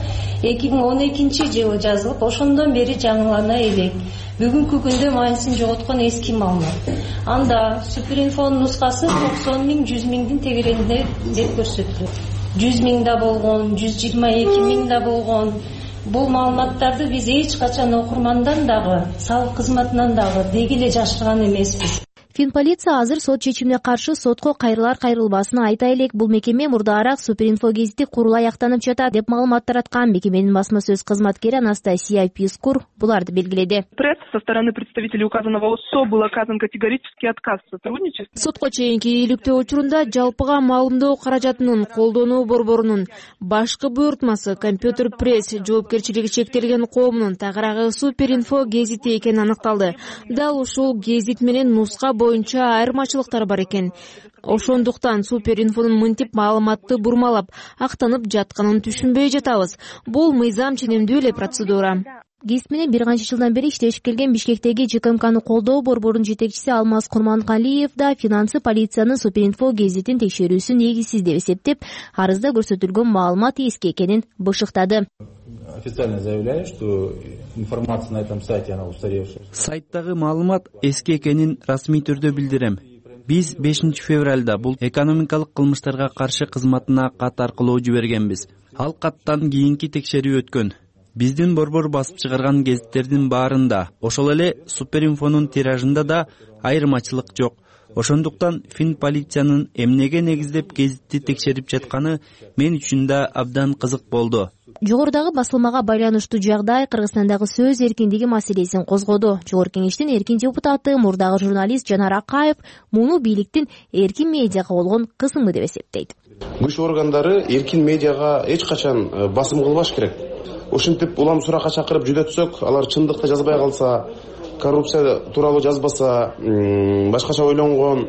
2012 жылы жазылып, ошондон бери жаңылана элек. Бүгүнкү күндө мааниsin жоготкон эски маалымат. Анда Суперинфонун нускасы 90 миң 100 миңдин тегерегинде деп көрсөтүлөт. 100 миң да болгон, 122 миң да болгон. Бул маалыматтарды биз эч качан окурмандан дагы, салык кызматынан дагы деги эле жашырган эмеспиз. Финполиция азыр сот чечимине каршы сотко кайрылар кайрылбасын айта элек. Бул мекеме мурдаараак Суперинфо гезити курулай актанып жатат деп маалымат тараткан. Мекеменин басма сөз кызматкери Анастасия Пискур буларды белгиледи. Со стороны представителей указанного ОСО был оказан категорический отказ в сотрудничестве. Сотко чейинки ийгиликтөө учурунда жалпыга маалымдоо каражатынын колдонуу борборунун башкы буйртмасы Компьютер пресс жоопкерчилиги чектелген коомунун тагыраагы Суперинфо гезити экени аныкталды. Дал ушул гезит менен нуска боюнча айырмачылыктар бар экен. Ошондуктан Суперинфонун мынтип маалыматты бурмалап актанып жатканын түшүнбөй жатабыз. Бул мыйзам ченемдүү эле процедура. Гезит менен бир канча жылдан бери иштешип келген Бишкектеги ЖКМКны колдоо борборунун жетекчиси Алмаз Курманкалиев да финансы полициянын Суперинфо гезитин текшерүүсү негизсиз деп эсептеп, арызда көрсөтүлгөн маалымат эски экенин бышыктады. Официально заявляю, что информация на этом сайте она устаревшая. Сайттагы маалымат эски экенин расмий түрдө билдирем. Биз 5 февралда бул экономикалык кылмыштарга каршы кызматына кат аркылуу жибергенбиз. Ал каттан кийинки текшерүү өткөн. Биздин борбор басып чыгарган гезиттердин баарында, ошол эле Суперинфонун тиражында да айырмачылык жок. Ошондуктан Финполициянын эмнеге негиздеп гезитти текшерип жатканы мен үчүн да абдан кызык болду. Жогорудагы басылмага байланыштуу жагдай Кыргызстандагы сөз эркиндиги маселесин козгоду. Жогорку кеңештин эркин депутаты, мурдагы журналист Жанар Акаев муну бийликтин эркин медиага болгон кысымы деп эсептейт. Күч органдары эркин медиага эч качан басым кылбаш керек. Ошентип улам суракка чакырып жүдөтсөк, алар чындыкты жазбай калса, коррупция тууралуу жазбаса, башкача ойлонгон,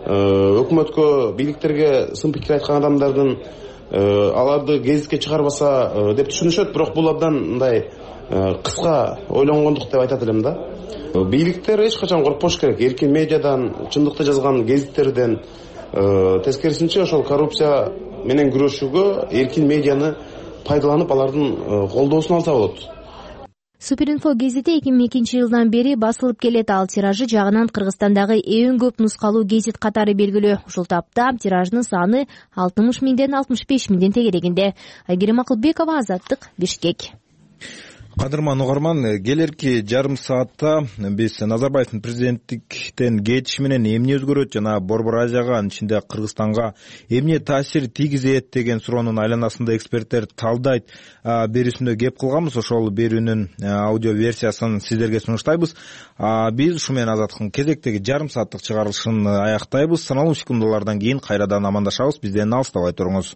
өкмөткө, бийликтерге сын пикир айткан адамдардын аларды гезитке чыгарбаса деп түшүнүшөт, бирок бул абдан мындай кыска ойлонгондук деп айтат элем да. Бийликтер эч качан коркпош керек. Эркин медиадан, чындыкты жазган гезиттерден, тескерисинче ошол коррупция менен күрөшүүгө эркин медианы пайдаланып алардын колдоосун алса болот. Суперинфо гезити 2002 жылдан бери басылып келет. Ал тиражы жагынан Кыргызстандагы эң көп нускалуу гезит катары белгилүү. Ушул тапта тиражынын саны 60 миңден 65 миңдин тегерегинде. Айгерим Акылбекова, Азаттык, Бишкек. Кадырман угарман, келерки жарым саатта биз Назарбаевдин президенттиктен кетиши менен эмне өзгөрөт жана Борбор Азияга, анын ичинде Кыргызстанга эмне таасир тийгизет деген суроонун айланасында эксперттер талдайт берүүсүндө кеп кылганбыз. Ошол берүүнүн аудио версиясын сиздерге сунуштайбыз. Биз ушу менен Азаттыктын кезектеги жарым сааттык чыгарылышын аяктайбыз. Саналуу секундалардан кийин кайрадан амандашабыз. Бизден алыстабай туруңуз.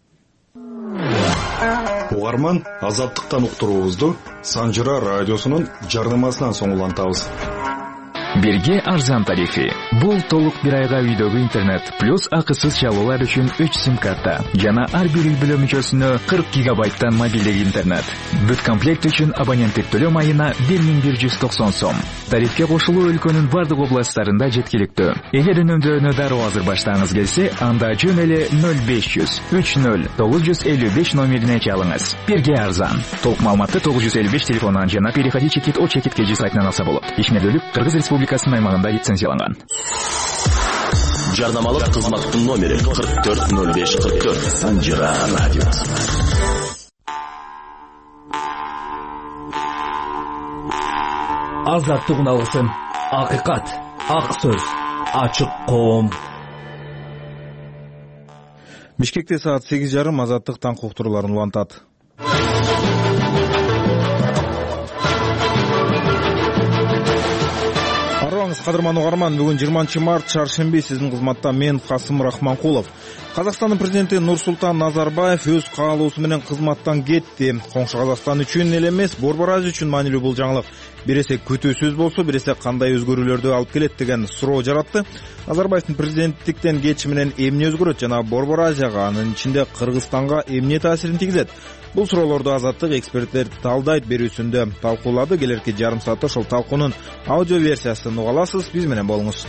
Угарман, Азаттыктан уктуруубузду Санжыра радиосунун жарнамасынан соң улантабыз. Бирге арзан тарифи. Бул толук бир айга үйдөгү интернет плюс акысыз чалуулар үчүн 3 сим карта жана ар бир үй бүлө мүчөсүнө 40 гигабайттан мобилдик интернет. Бүт комплект үчүн абоненттик төлөм айына 1190 сом. Тарифке кошулуу өлкөнүн бардык областтарында жеткиликтүү. Эгер үнөмдөөнү дароо азыр баштагыңыз келсе, анда жөн эле 0500 30 955 номерине чалыңыз. Бирге арзан. Толук маалыматты 955 телефонунан жана переходи чекит о чекит kg сайтынан алса болот. Ишмердүүлүк Кыргыз Республикасынын аймагында лицензияланган. Жарнамалык кызматтын номери 440544 Санжира радиосы. Азаттык алгысын, акыйкат, ак сөз, ачык коом. Бишкекте саат 8:30 Азаттык таң уктурууларын улантат. Арыбаңыз кадырман угарман, бүгүн 20 март чаршемби, сиздин кызматта мен Касым Рахманкулов. Казакстандын президенти Нурсултан Назарбаев өз каалоосу менен кызматтан кетти. Коңшу Казакстан үчүн эле эмес, Борбор Азия үчүн маанилүү бул жаңылык. Бир эсе күтүүсүз болсо, бир эсе кандай өзгөрүүлөрдү алып келет деген суроо жаратты. Назарбаевдин президенттиктен кетиши менен эмне өзгөрөт жана Борбор Азияга, анын ичинде Кыргызстанга эмне таасирин тийгизет? Бул суроолорду Азаттык эксперттер талдайт берүүсүндө талкуулады. Келерки жарым саатта ошол талкуунун аудио версиясын уга аласыз. Биз менен болуңуз.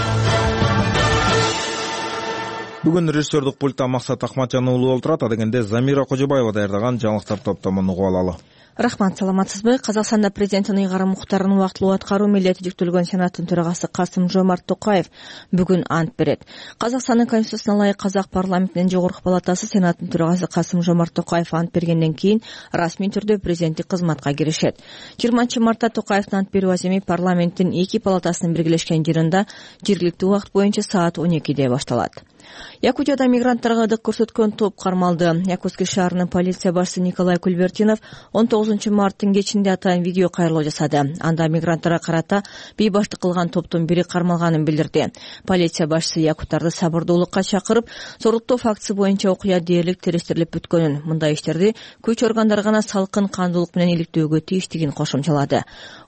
Бүгүн режиссердук пультта Максат Акматжан уулу олтурат. Адегенде Замира Кожобаева даярдаган жаңылыктар топтомун угуп алалы. Рахмат, саламатсызбы? Казакстанда президенттин ыйгарым муктарын убактылуу аткаруу милдети жүктөлгөн Сенаттын төрагасы Касым-Жомарт Токаев бүгүн ант берет. Казакстандын конституциясына ылайык Казак парламентинин жогорку палатасы Сенаттын төрагасы Касым-Жомарт Токаев ант бергенден кийин расмий түрдө президенттик кызматка киришет. 20 мартта Токаевдин ант берүү аземи парламенттин эки палатасынын биргелешкен жыйынында жергиликтүү убакыт боюнча саат 12-де башталат. Якутияда мигранттарга ырдык көрсөткөн топ кармалды. Якутский шаарынын полиция башчысы Николай Кульбертинов 19 марттын кечинде атайын видео кайрылуу жасады. Анда мигранттарга карата бейбаштык кылган топтун бири кармалганын билдирди. Полиция башчысы якуттарды сабырдуулукка чакырып, соруктоо фактысы боюнча окуя дээрлик териштирилип бүткөнүн, мындай иштерди күч органдары гана салкын кандуулук менен иликтөөгө тийиштигин кошумчалады.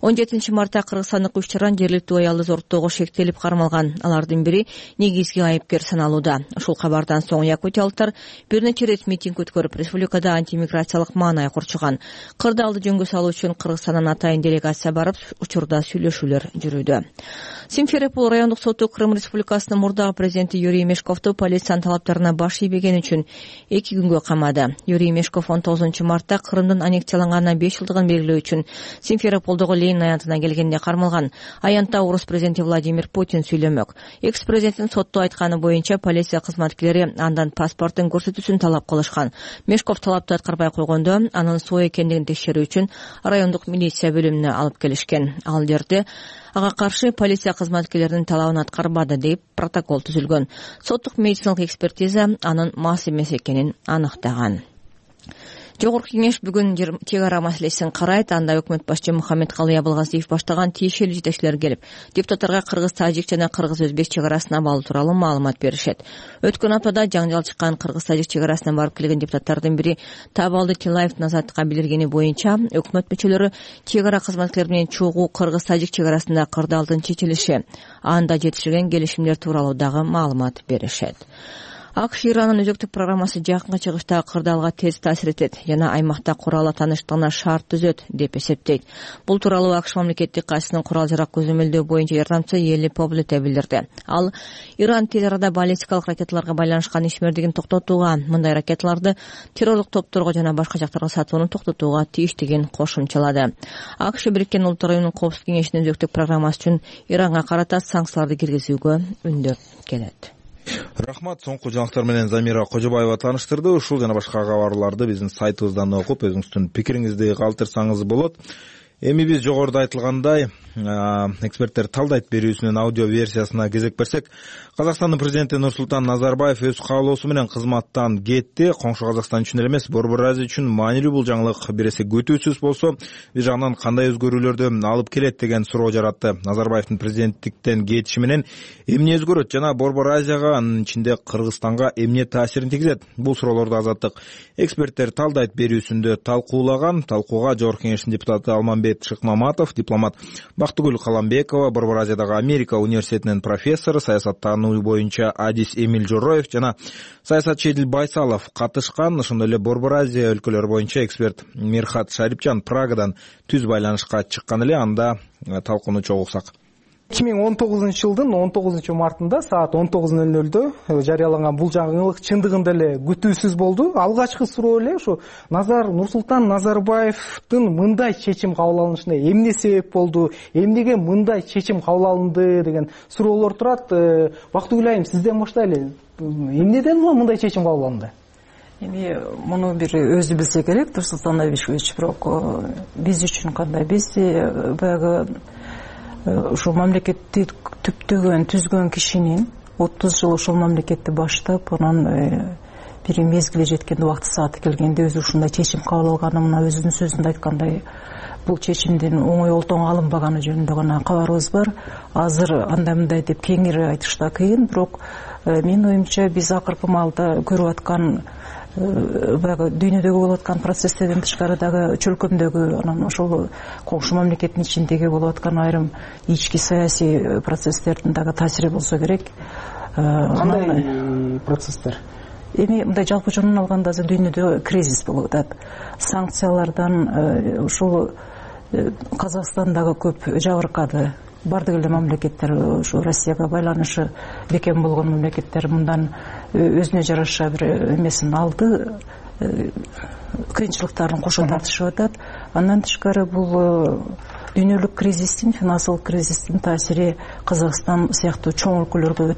17 мартта кыргызстандык 3 жаран жергиликтүү аялды зороттоого шектелип кармалган. Алардын бири негизги айыпкер саналууда. Ушул кабардан соң якутиялыктар бир нече рет митинг өткөрүп, республикада антимиграциялык маанай курчуган. Кырдаалды жөнгө салуу үчүн Кыргызстандан атайын делегация барып, учурда сүйлөшүүлөр жүрүүдө. Симферополь райондук соту Крым Республикасынын мурдагы президенти Юрий Мешковду полициянын талаптарына баш ийбегени үчүн 2 күнгө камады. Юрий Мешков 19 мартта Крымдын аннексияланганына 5 жылдыгын белгилөө үчүн Симферополдогу Ленин аянтына келгенде кармалган. Аянтта орус президенти Владимир Путин сүйлөмөк. Экс-президенттин сотто айтканы боюнча полиция кызматкерлери андан паспорттун көрсөтүүсүн талап кылышкан. Мешков талапты аткарбай койгондо анын соо экендигин текшерүү үчүн райондук милиция бөлүмүнө алып келишкен. Ал жерде ага каршы полиция кызматкерлеринин талабын аткарбады деп протокол түзүлгөн. Соттук медициналык экспертиза анын мас эмес экенин аныктаган. Жогорку кеңеш бүгүн чек ара маселесин карайт. Анда өкмөт башчы Мухаммедкалый Абылгазиев баштаган тиешелүү жетекчилер келип, депутаттарга кыргыз-тажик жана кыргыз-өзбек чек арасын абалы тууралуу маалымат беришет. Өткөн аптада жаңжал чыккан кыргыз-тажик чек арасына барып келген депутаттардын бири Табалды Тилаевдин азаттыкка билдиргени боюнча өкмөт мүчөлөрү чек ара кызматкерлери менен чогуу кыргыз-тажик чек арасында кырдаалдын чечилиши, анда жетишилген келишимдер тууралуу дагы маалымат беришет. АКШ Иранын өзөктүк программасы жакынкы чыгышта кырдаалга терс таасир этет жана аймакта куралла таныштыгына шарт түзөт деп эсептейт. Бул тууралуу АКШ мамлекеттик катчысынын курал-жарак көзөмөлдөө боюнча жардамчысы Елли Поблете билдирди. Ал Иран тез арада баллистикалык ракеталарга байланышкан ишмердигин токтотууга, мындай ракеталарды террорлук топторго жана башка жактарга сатууну токтотууга тийиштигин кошумчалады. АКШ Бириккен Улуттар уюмунун Коопсуздук кеңешинин өзөктүк программасы үчүн Иранга карата санкцияларды киргизүүгө үндөп келет. Рахмат, соңку жаңылыктар менен Замира Кожобаева тааныштырды. Ушул жана башка кабарларды биздин сайтыбыздан окуп, өзүңүздүн пикириңизди калтырсаңыз болот. Эми биз жогоруда айтылгандай эксперттер талдайт берүүсүнүн аудио версиясына кезек берсек, Казакстандын президенти Нурсултан Назарбаев өз каалоосу менен кызматтан кетти. Коңшу Казакстан үчүн эле эмес, Борбор Азия үчүн маанилүү бул жаңылык бир эсе күтүүсүз болсо, бир жагынан кандай өзгөрүүлөрдү алып келет деген суроо жаратты. Назарбаевдин президенттиктен кетиши менен эмне өзгөрөт жана Борбор Азияга, анын ичинде Кыргызстанга эмне таасирин тийгизет? Бул суроолорду Азаттык эксперттер талдайт берүүсүндө талкуулаган. Талкууга Жогорку кеңештин депутаты Алманбек Мамбет Шыкмаматов, дипломат Бактыгүл Каламбекова, Борбор Азиядагы Америка университетинин профессору, саясаттануу боюнча Адис Эмиль Жороев жана саясатчы Эдил Байсалов катышкан. Ошондой эле Борбор Азия өлкөлөрү боюнча эксперт Мирхат Шарипжан Прагадан түз байланышка чыккан эле. Анда талкууну угсак. 2019 жылдын 19 мартында саат 19:00 жарыяланган бул жаңылык чындыгында эле күтүүсүз болду. Алгачкы суроо эле ушу Нурсултан Назарбаевдин мындай чечим кабыл алынышына эмне себеп болду, эмнеге мындай чечим кабыл алынды деген суроолор турат. Бактыгүл айым, сизден баштайлы. Эмнеден мындай чечим кабыл алынды? Эми муну бир өзү билсе керек, Нурсултан Абишевич, бирок биз үчүн кандай? Биз баягы ушул мамлекетти түзгөн кишинин 30 жыл ушул мамлекетти баштап, анан бир мезгили жеткенде, убакыт сааты келгенде өзү ушундай чечим кабыл алганы, мына өзүнүн сөзүндө айткандай, бул чечимдин оңой олтоң алынбаганы жөнүндө гана кабарыбыз бар. Азыр андай мындай деп кеңири айтыш да кыйын, бирок менин оюмча биз акыркы маалда көрүп аткан баягы дүйнөдөгү болуп аткан процесстерден тышкары дагы чөлкөмдөгү, анан ошол коңшу мамлекеттин ичиндеги болуп аткан айрым ички саясий процесстердин дагы таасири болсо керек. Кандай процесстер? Эми мындай жалпы жонун алганда азыр дүйнөдө кризис болуп атат. Санкциялардан ушул Казакстан дагы көп жабыркады. Бардык эле мамлекеттер, ушу Россияга байланышы бекем болгон мамлекеттер мындан өзүнө жараша бир эмесин алды, кыйынчылыктарын кошо тартышып атат. Андан тышкары бул дүйнөлүк кризистин, финансылык кризистин таасири Казакстан сыяктуу чоң өлкөлөргө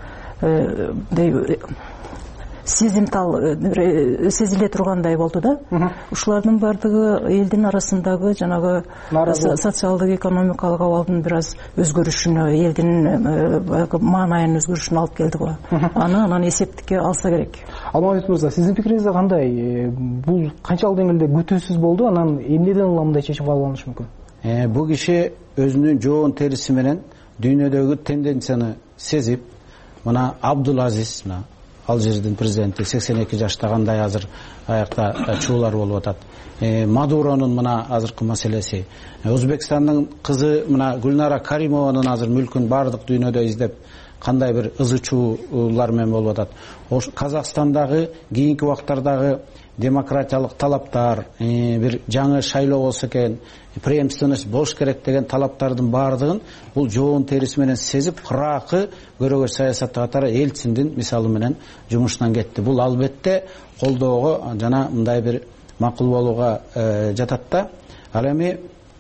өтө сезимтал сезиле тургандай болду да. Ушулардын бардыгы элдин арасындагы жанагы социалдык экономикалык абалдын бир аз өзгөрүшүнө, элдин маанайынын өзгөрүшүнө алып келди го. Анан эсептикке алса керек. Алмамбет мырза, сиздин пикириңизде кандай? Бул канчалык деңгээлде күтүүсүз болду? Анан эмнеден мындай чечим кабыл алынышы мүмкүн? Бул киши өзүнүн жоон териси менен дүйнөдөгү тенденцияны сезип, мына Абдулазиз, Алжирдин президенти 82 жашта кандай азыр аякта чуулар болуп атат. Мадуронун мына азыркы маселеси, Өзбекстандын кызы мына Гүлнара Каримованын азыр мүлкүн бардык дүйнөдө издеп кандай бир ызы чуулар менен болуп атат. Казакстандагы кийинки убактардагы демократиялык талаптар, бир жаңы шайлоо болсо экен, преемственность болуш керек деген талаптардын бардыгын бул жоон териси менен сезип, кыракы көрөгөч саясат катары Элчиндин мисалы менен жумушунан кетти. Бул албетте колдоого жана мындай бир макул болууга жатат да. Ал эми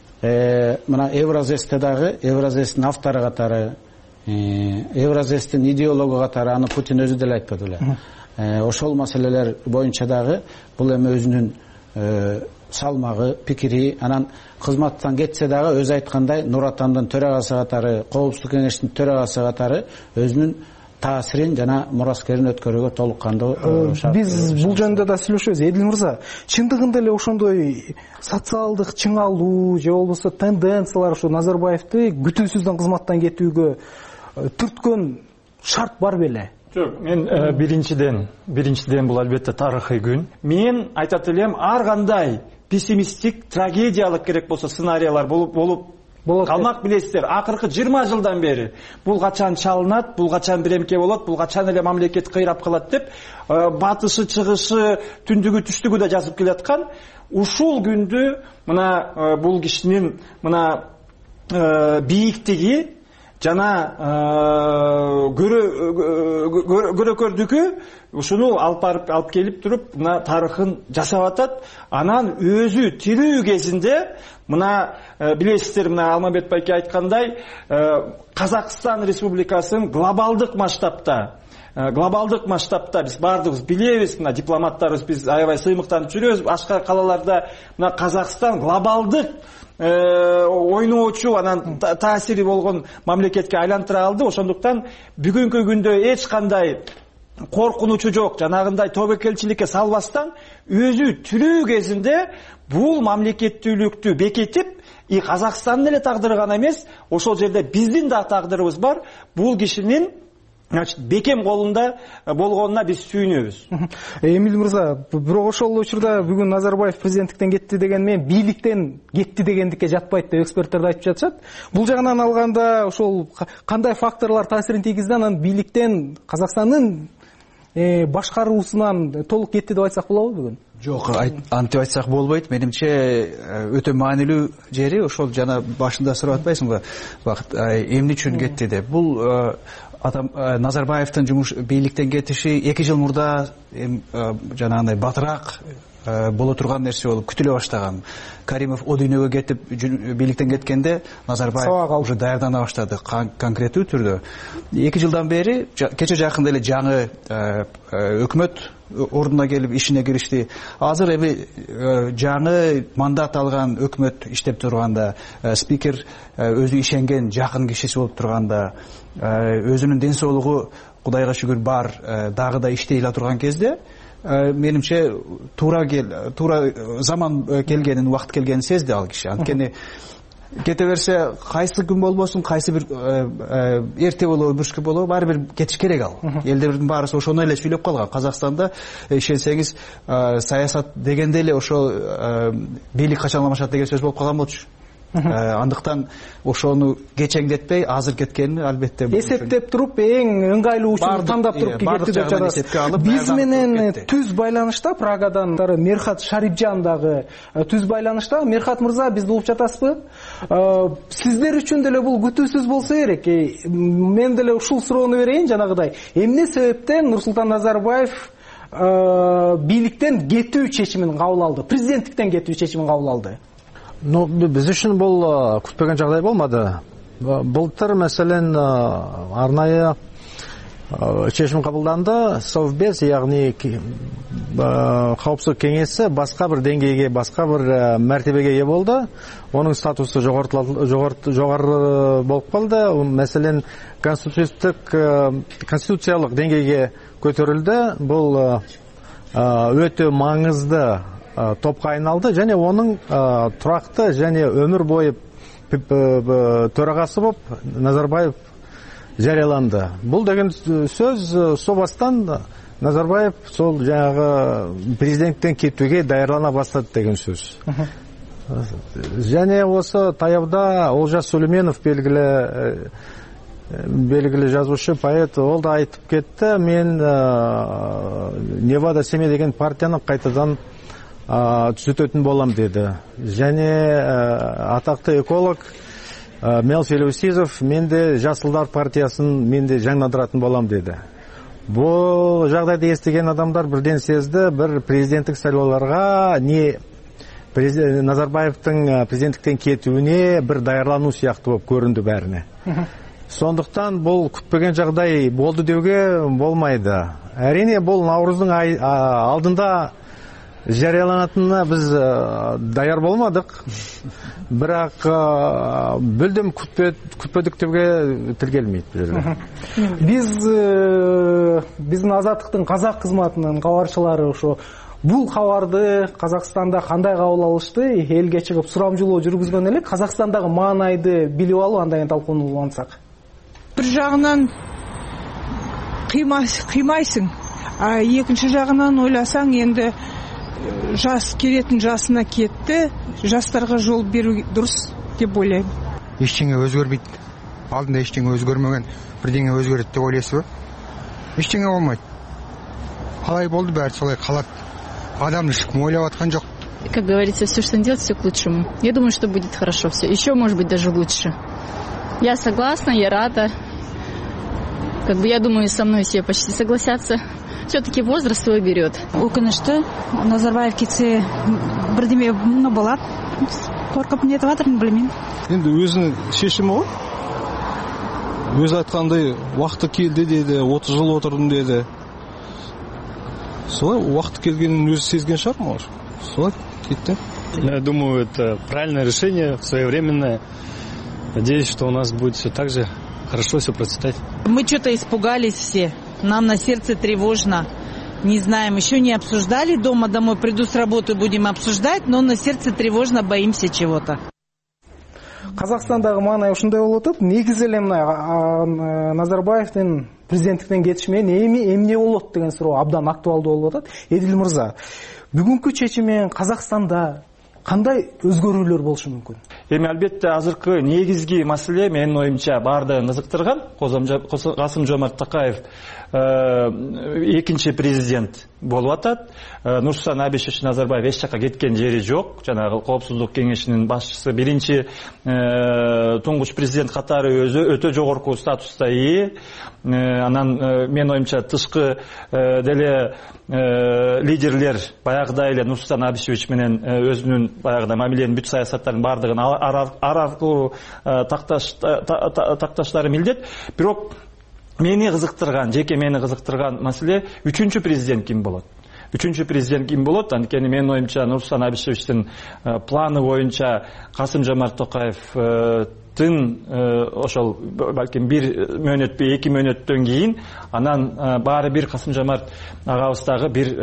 мына Евразесте дагы, Евразестин автору катары, Евразестин идеологу катары, аны Путин өзү деле айтпады беле. Ошол маселелер боюнча дагы бул эми өзүнүн салмагы, пикири, анан кызматтан кетсе дагы өзү айткандай Нур Отандын төрагасы катары, Коопсуздук кеңештин төрагасы катары өзүнүн таасирин жана мураскерин өткөрүүгө толук кандуу шарт. Биз бул жөнүндө да сүйлөшөбүз. Эдил мырза, чындыгында эле ошондой социалдык чыңалуу же болбосо тенденциялар ушу Назарбаевди күтүүсүздөн кызматтан кетүүгө түрткөн шарт бар беле? Жок, мен биринчиден бул албетте тарыхый күн. Мен айтат элем, ар кандай пессимистик, трагедиялык керек болсо сценариялар болуп калмак, билесиздер, акыркы 20 жылдан бери бул качан чалынат, бул качан биремке болот, бул качан эле мамлекет кыйрап калат деп батышы, чыгышы, түндүгү, түштүгү да жазып келаткан. Ушул күндү мына бул кишинин мына бийиктиги жана көрөкөрдүкү ушуну алып келип туруп мына тарыхын жасап атат. Анан өзү тирүү кезинде мына билесиздер, мына Алмамбет байке айткандай, Казакстан Республикасын глобалдык масштабта биз бардыгыбыз билебиз, мына дипломаттарыбыз биз аябай сыймыктанып жүрөбүз. Башка калаларда мына Казакстан глобалдык ойноочу, анан таасири болгон мамлекетке айлантыра алды. Ошондуктан бүгүнкү күндө эч кандай коркунучу жок, жанагындай тобокелчиликке салбастан өзү тирүү кезинде бул мамлекеттүүлүктү бекитип, Казакстандын эле тагдыры гана эмес, ошол жерде биздин да тагдырыбыз бар. Бул кишинин значит бекем колунда болгонуна биз сүйүнөбүз. Эмил мырза, бирок ошол учурда бүгүн Назарбаев президенттиктен кетти деген менен бийликтен кетти дегендикке жатпайт деп эксперттер айтып жатышат. Бул жагынан алганда ошол кандай факторлор таасирин тийгизди, анан бийликтен Казакстандын башкаруусунан толук кетти деп айтсак болобу бүгүн? Жок, антип айтсак болбойт. Менимче өтө маанилүү жери ошол жана башында сурап атпайсыңбы, Бакыт, эмне үчүн кетти деп. Бул Назарбаевдин бийликтен кетиши 2 жыл мурда жанагындай батыраак боло турган нерсе болуп күтүлө баштаган. Каримов о дүйнөгө кетип бийликтен кеткенде Назарбаев уже даярдана баштады конкреттүү түрдө. 2 жылдан бери кече жакында эле жаңы өкмөт ордуна келип ишине киришти. Азыр эми жаңы мандат алган өкмөт иштеп турганда, спикер өзү ишенген жакын кишиси болуп турганда, өзүнүн ден соолугу Кудайга шүгүр бар, дагы да иштей эле турган кезде, менимче туура заман келгенин, убакыт келгенин сезди ал киши. Анткени кете берсе, кайсы күн болбосун, кайсы бир эрте болобу, бүршүкү болобу, баары бир кетиш керек ал. Элдердин баарысы ошону эле сүйлөп калган. Казакстанда ишенсеңиз, саясат дегенде эле ошол бийлик качан алмашат деген сөз болуп калган болчу. Андыктан ошону кечеңдетпей, азыр кеткени албетте эсептеп туруп, эң ыңгайлуу учурду тандап туруп кетти деп жатасыз. Биз менен түз байланышта Прагадан Мерхат Шарипжан дагы түз байланышта. Мерхат мырза, бизди угуп жатасызбы? Сиздер үчүн деле бул күтүүсүз болсо керек. Мен деле ушул суроону берейин, жанагыдай. Эмне себептен Нурсултан Назарбаев бийликтен кетүү чечимин кабыл алды? Президенттиктен кетүү чечимин кабыл алды? Биз үчүн бул күтпөгөн жагдай болмады. Былтыр маселен арнайы чечим кабылданды. Совбез, ягни Коопсуздук кеңеси башка бир деңгейге, башка бир мәртебеге ээ болду. Онун статусу жогору болуп калды. Маселен конституциялык деңгейге көтөрүлдү. Бул өтө маңызды топқа айналды, және оның тұрақты және өмір бойы төрағасы болып Назарбаев жарияланды. Бұл деген сөз со бастан Назарбаев сол жаңағы президенттен кетуге даярлана бастады деген сөз. Және осы таяуда Олжас Сүлейменов белгілі жазушы, поэт, ол да айтып кетті, мен Невада Семей деген партияны қайтадан түзететін болам деді. Және атақты эколог Мелс Елеусизов, мен де Жасылдар партиясын мен де жаңғыртатын болам деді. Бұл жағдайды естіген адамдар бірден сезді, бір президенттік сайлауларға не Назарбаевтың президенттіктен кетуіне бір даярлану сияқты болып көрінді бәріне. Сондықтан бұл күтпеген жағдай болды деуге болмайды. Әрине бұл Наурыздың алдында жарияланатынына біз даяр болмадық, бірақ білдім күтпедік деуге тіл келмейді. Біздің Азаттықтың қазақ қызматының хабаршылары бұл хабарды Қазақстанда қандай қабыл алышты, елге шығып сұрамжылоо жүргізген элек, Қазақстандағы маанайды билип алуу, андайын талкуулансак. Бір жағынан қимайсың, екінші жағынан ойласаң, енді жас келетін жасына кетті, жастарға жол беру дұрыс деп ойлаймын. Ештеңе өзгермейді. Алдында ештеңе өзгермеген, бірдеңе өзгереді деп ойлайсыз ба? Ештеңе болмайды. Қалай болды, бәрі солай қалады. Адам ешкім ойлап атқан жоқ. Как говорится, все, что он делает, все к лучшему. Я думаю, что будет хорошо все. Еще, может быть, даже лучше. Я согласна, я рада. Я думаю, со мной все почти согласятся. Все-таки возраст свой берет. Өкінішті, Назарбаев кетсе бірдеме болады. Қорқып не етіп жатырмын, білмеймін. Енді өзінің шешімі ғой. Өзі айтқандай уақыты келді деді, 30 жыл отырдым деді. Солай уақыт келгенін өзі сезген шығар, может. Солай кетті. Я думаю, это правильное решение, своевременное. Надеюсь, что у нас будет все так же хорошо все процветать. Мы что-то испугались все. Нам на сердце тревожно. Не знаем, еще не обсуждали. Дома домой приду с работы, будем обсуждать, но на сердце тревожно, боимся чего-то. Казакстандагы маанай ушундай болуп атат. Негизи эле мына Назарбаевдин президенттиктен кетиши менен эмне болот деген суроо абдан актуалдуу болуп атат. Эдил мырза, бүгүнкү чечим менен Казакстанда кандай өзгөрүүлөр болушу мүмкүн? Эми албетте азыркы негизги маселе менин оюмча баардыгын кызыктырган Касым-Жомарт Токаев экинчи президент болуп атат. Нурсултан Абишевич Назарбаев эч жака кеткен жери жок. Жанагы Коопсуздук кеңешинин башчысы, биринчи туңгуч президент катары өзү өтө жогорку статуста ээ. Анан менин оюмча тышкы деле лидерлер баягыдай эле Нурсултан Абишевич менен өзүнүн баягыдай мамиленин бүт саясаттарын баардыгын ар аркылуу такташтары милдет. Бирок жеке мени кызыктырган маселе үчүнчү президент ким болот? Үчүнчү президент ким болот? Анткени менин оюмча Нурсултан Абишевичтин планы боюнча Касым-Жомарт Токаевдин ошол балким 1 мөөнөтпү 2 мөөнөттөн кийин анан баары бир Касым-Жомарт агабыз дагы бир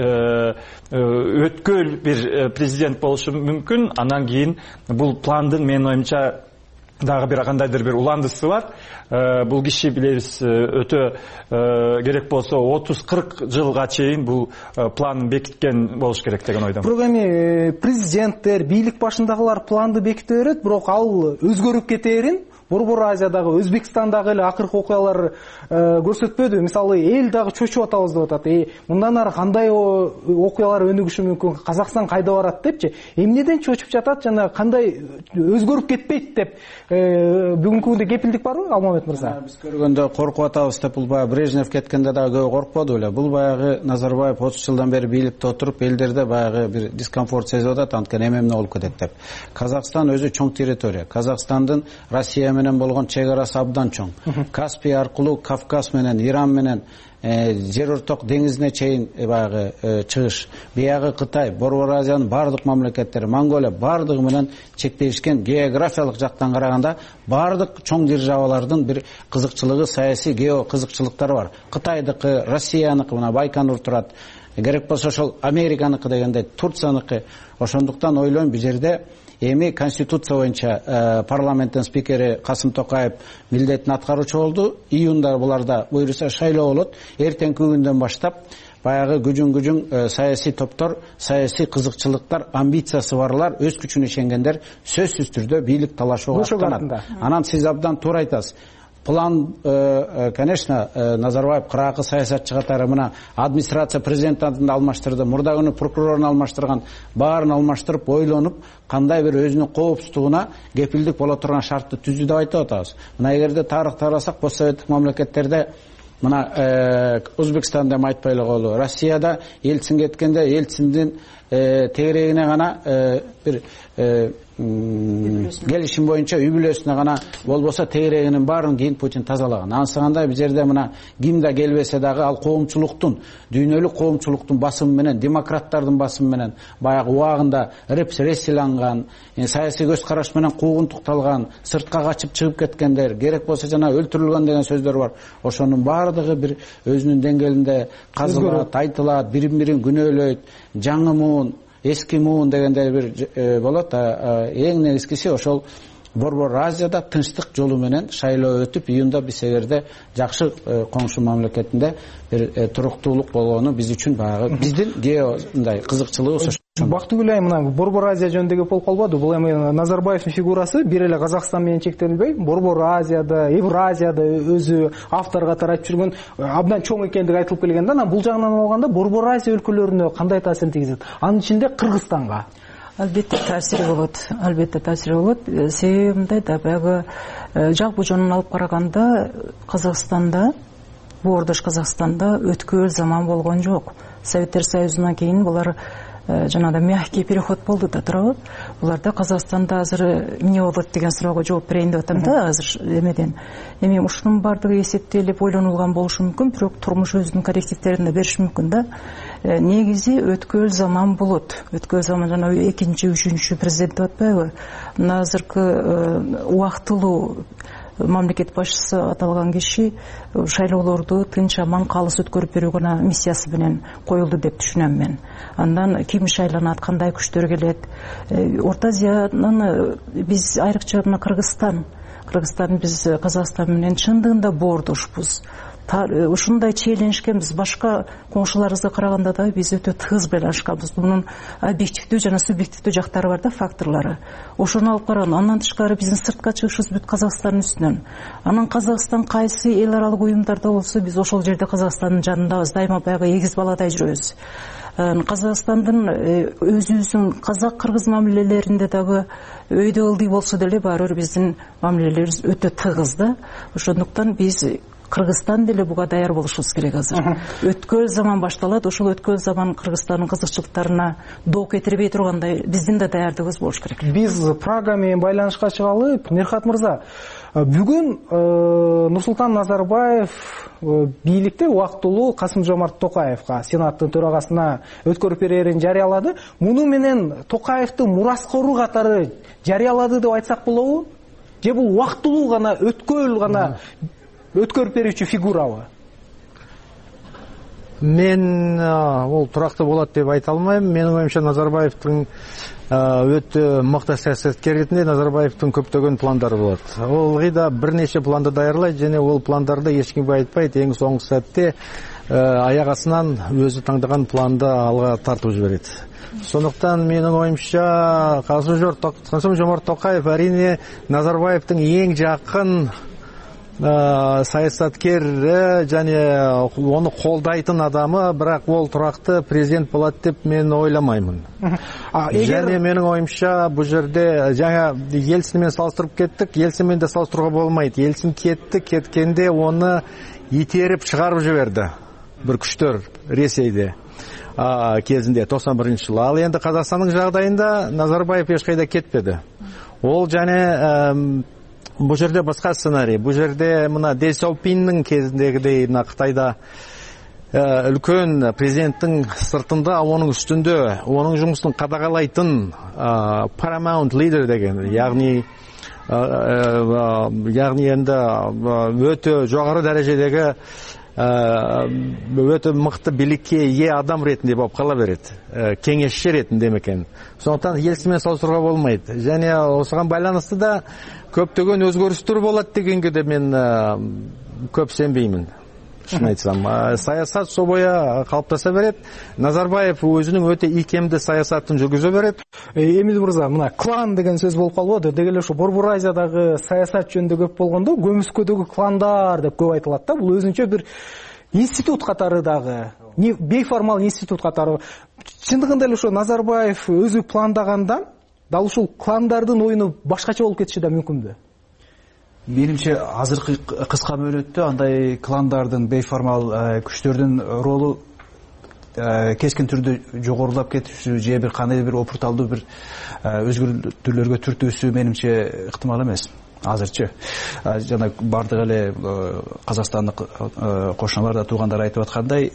өткөл бир президент болушу мүмкүн. Анан кийин бул пландын менин оюмча дагы бир кандайдыр бир уландысы бар. Бул киши билебиз өтө керек болсо 30-40 жылга чейин бул план бекиткен болуш керек деген ойдомун. Бирок эми президенттер, бийлик башындагылар планды беките берет, бирок ал өзгөрүп кете берин. Борбор Азиядагы, Өзбекстандагы эле акыркы окуялар көрсөтпөдү. Мисалы, эл дагы чочуп атабыз деп атат. Мындан ары кандай окуялар өнүгүшү мүмкүн? Казакстан кайда барат депчи. Эмнеден чочуп жатат жана кандай өзгөрүп кетпейт деп бүгүнкү күндө кепилдик барбы, Алмамет мырза? Биз көргөндө коркуп атабыз деп, бул баягы Брежнев кеткенде дагы көп коркподу эле. Бул баягы Назарбаев 30 жылдан бери бийликте отуруп, элдерде баягы бир дискомфорт сезип атат, анткени эмне болуп кетет деп. Казакстан өзү чоң территория. Казакстандын Россия менен болгон чек арасы абдан чоң. Каспий аркылуу Кавказ менен, Иран менен жер орток деңизине чейин баягы чыгыш. Биягы Кытай, Борбор Азиянын бардык мамлекеттери, Монголия бардыгы менен чектешкен. Географиялык жактан караганда бардык чоң державалардын бир кызыкчылыгы, саясий гео кызыкчылыктары бар. Кытайдыкы, Россияныкы, мына Байконур турат. Керек болсо ошол Американыкы дегенде, Турцияныкы. Ошондуктан ойлойм, бул жерде эми конституция боюнча парламенттин спикери Касым Токаев милдетин аткаруучу болду. Июнда буларда буюрса шайлоо болот. Эртеңки күндөн баштап баягы күжүң саясий топтор, саясий кызыкчылыктар, амбициясы барлар, өз күчүнө ишенгендер сөзсүз түрдө бийлик талашууга аттанат. Анан сиз абдан туура айтасыз. План, конечно, Назарбаев кыракы саясатчы катары мына администрация президентин алмаштырды, мурда күнү прокурорун алмаштырган, баарын алмаштырып, ойлонуп, кандай бир өзүнүн коопсуздугуна кепилдик боло турган шартты түздү деп айтып атабыз. Мына эгерде тарыхты карасак, постсоветтик мамлекеттерде мына Өзбекстанда эми айтпай эле коелу. Россияда элчин кеткенде элчиндин тегерегине гана бир келишим боюнча үй бүлөсүнө гана болбосо тегерегинин баарын кийин Путин тазалаган. Ансыгандай бул жерде мына ким да келбесе дагы ал коомчулуктун, дүйнөлүк коомчулуктун басымы менен, демократтардын басымы менен баягы убагында репрессияланган, саясий көз караш менен куугунтукталган, сыртка качып чыгып кеткендер, керек болсо жана өлтүрүлгөн деген сөздөр бар. Ошонун баардыгы бир өзүнүн деңгээлинде казылат, айтылат, бирин-бирин күнөөлөйт, жаңы муун, эски муун дегендей бир болот. Эң негизгиси ошол Борбор Азияда тынчтык жолу менен шайлоо өтүп, июнда биз эгерде жакшы коңшу мамлекетинде бир туруктуулук болгону биз үчүн баягы биздин геомындай кызыкчылыгы. Бактыгүл ай, мына Борбор Азия жөнүндө болуп калбады. Бул эми Назарбаевдин фигурасы бир эле Казакстан менен чектелбей, Борбор Азияда, Евразияда өзү автор катары айтып жүргөн абдан чоң экендиги айтылып келгенде, анан бул жагынан алганда Борбор Азия өлкөлөрүнө кандай таасирин тийгизет? Анын ичинде Кыргызстанга. Албетте таасири болот. Себеби мындай да, баягы жалпы жонун алып караганда Казакстанда, Боордош Казакстанда өткөл заман болгон жок. Советтер Союзунан кийин булар жанагы мягкий переход болду да, туурабы? Буларда Казакстанда азыр эмне болот деген суроого жооп берейин деп атам да, азыр эмеден. Эми ушунун бардыгы эсептелип ойлонулган болушу мүмкүн, бирок турмуш өзүнүн коррективдерин да бериши мүмкүн да. Негизи өткөл заман болот. Өткөл заман жана экинчи, үчүнчү президент деп атпайбы? Мына азыркы убактылуу мамлекет башчысы аталган киши шайлоолорду тынч аман калыс өткөрүп берүү гана миссиясы менен коюлду деп түшүнөм мен. Андан ким шайланат, кандай күчтөр келет, Орто Азиянын биз айрыкча мына Кыргызстан биз Казакстан менен чындыгында боордошпуз. Ушундай челленжге биз башка коңшуларыбызга караганда да биз өтө тыгыз байланышканбыз. Мунун объективдүү жана субъективдүү жактары бар да, факторлору. Ошону алып караган. Андан тышкары биздин сыртка чыгышыбыз бүт Казакстандын үстүнөн. Анан Казакстан кайсы эл аралык уюмдарда болсо биз ошол жерде Казакстандын жанындабыз. Дайыма баягы эгиз баладай жүрөбүз. Казакстандын өзүбүздүн казак-кыргыз мамилелеринде дагы өйдө ылдый болсо деле баары бир биздин мамилелерибиз өтө тыгыз да. Ошондуктан биз Кыргызстан деле буга даяр болушубуз керек азыр. Өткөн заман башталат, ошол өткөн заман Кыргызстандын кызыкчылыктарына доо кетирбей тургандай биздин да даярдыгыбыз болуш керек. Биз Прага менен байланышка чыгалы. Мирхат мырза, бүгүн Нурсултан Назарбаев бийликте убактылуу Касым-Жомарт Токаевга, Сенаттын төрагасына өткөрүп берерин жарыялады. Муну менен Токаевдин мураскору катары жарыялады деп айтсак болобу? Же бул убактылуу гана, өткөл гана өткөрүп берүүчү фигурабы? Мен ол туракты болот деп айта алмайм. Менин оюмча Назарбаевдин өтө мыкты саясаткер ретинде Назарбаевдин көптөгөн пландары болот. Ол да бир нече планды даярлайт және ол пландарды эч кимге айтпайт. Эң соңку сәтте аяк астынан өзү таңдаган планды алга тартып жиберет. Сондуктан менин оюмча Касым-Жомарт Токаев арине Назарбаевдин эң жакын саясаткер және оны колдайтын адамы, бирок ол туракты президент болот деп мен ойламаймын. Және менин оюмча бул жерде жаңа Ельцин менен салыштырып кеттик. Ельцин менен да салыштырууга болмойт. Ельцин кеткенде оны итерип чыгарып жиберди бир күчтөр Ресейде кезинде 91-жылы. Ал енді Қазақстанның жагдайында Назарбаев эч кайда кетпеди. Ол және бұл жерде басқа сценарий. Бұл жерде мына Дэн Сяопиннің кезіндегідей мына Қытайда үлкен президенттің сыртында, оның үстінде, оның жұмысын қадағалайтын paramount leader деген, яғни енді өте жоғары дәрежедегі өте мықты билікке ие адам ретінде болып қала береді, кеңесші ретінде мекен. Сондықтан Ельцинмен салыстыруға болмайды. Және осыған байланысты да көптөгөн өзгөрүстөр болот дегенге де мен көп сенбеймін. Шын айтсам, саясат собоя калыптаса берет. Назарбаев өзүнүн өтө ийкемдүү саясатын жүргүзө берет. Эмил мырза, мына клан деген сөз болуп калбады. Дегеле ушу Борбор Азиядагы саясат жөнүндө көп болгондо көмүскөдөгү кландар деп көп айтылат да. Бул өзүнчө бир институт катары дагы, бейформал институт катары. Чындыгында эле ошо Назарбаев өзү пландаганда дал ушул кландардын оюну башкача болуп кетиши да мүмкүнбү? Менимче азыркы кыска мөөнөттө андай кландардын, бейформал күчтөрдүн ролу кескин түрдө жогорулап кетиши же бир кандай бир опурталдуу бир өзгөртүүлөргө түртүүсү менимче ыктымал эмес азырчы. Жана бардык эле Казакстандык кошуналар да туугандар айтып аткандай,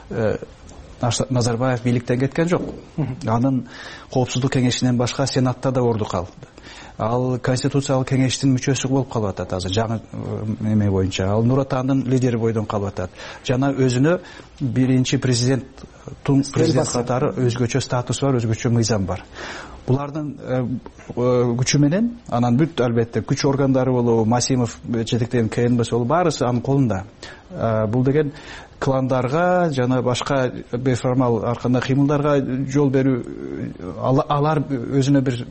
Назарбаев бийликтен кеткен жок. Анын коопсуздук кеңешинен башка Сенатта да орду калды. Ал Конституциялык кеңештин мүчөсү болуп калып атат азыр жаңы неме боюнча. Ал Нур Отандын лидери бойдон калып атат. Жана өзүнө биринчи президент, тун президент катары өзгөчө статус бар, өзгөчө мыйзам бар. Булардын күчү менен анан бүт албетте күч органдары болобу, Масимов жетектеген КНБ болобу, баарысы анын колунда. Бул деген кландарга жана башка бейформал арканда кыймылдарга жол берүү, алар өзүнө бир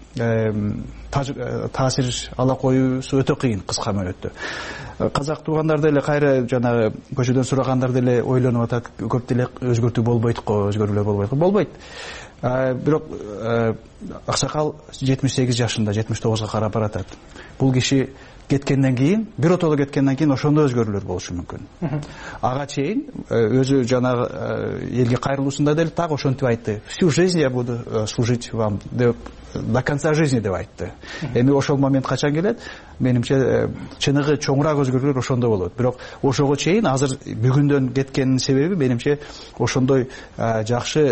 таасир ала коюусу өтө кыйын кыска мөөнөттө. Казак туугандар деле кайра жана көчөдөн сурагандар деле ойлонуп атат, көп деле өзгөртүү болбойт го, өзгөрүүлөр болбойт го. Болбойт. Бирок аксакал 78 жашында, 79га карап баратат. Бул киши кеткенден кийин, биротоло кеткенден кийин ошондо өзгөрүүлөр болушу мүмкүн. Ага чейин өзү жанагы элге кайрылуусунда деле так ошентип айтты. Всю жизнь я буду служить вам, деп до конца жизни деп айтты. Эми ошол момент качан келет? Менимче чыныгы чоңураак өзгөрүүлөр ошондо болот. Бирок ошого чейин азыр бүгүндөн кеткенин себеби менимче ошондой жакшы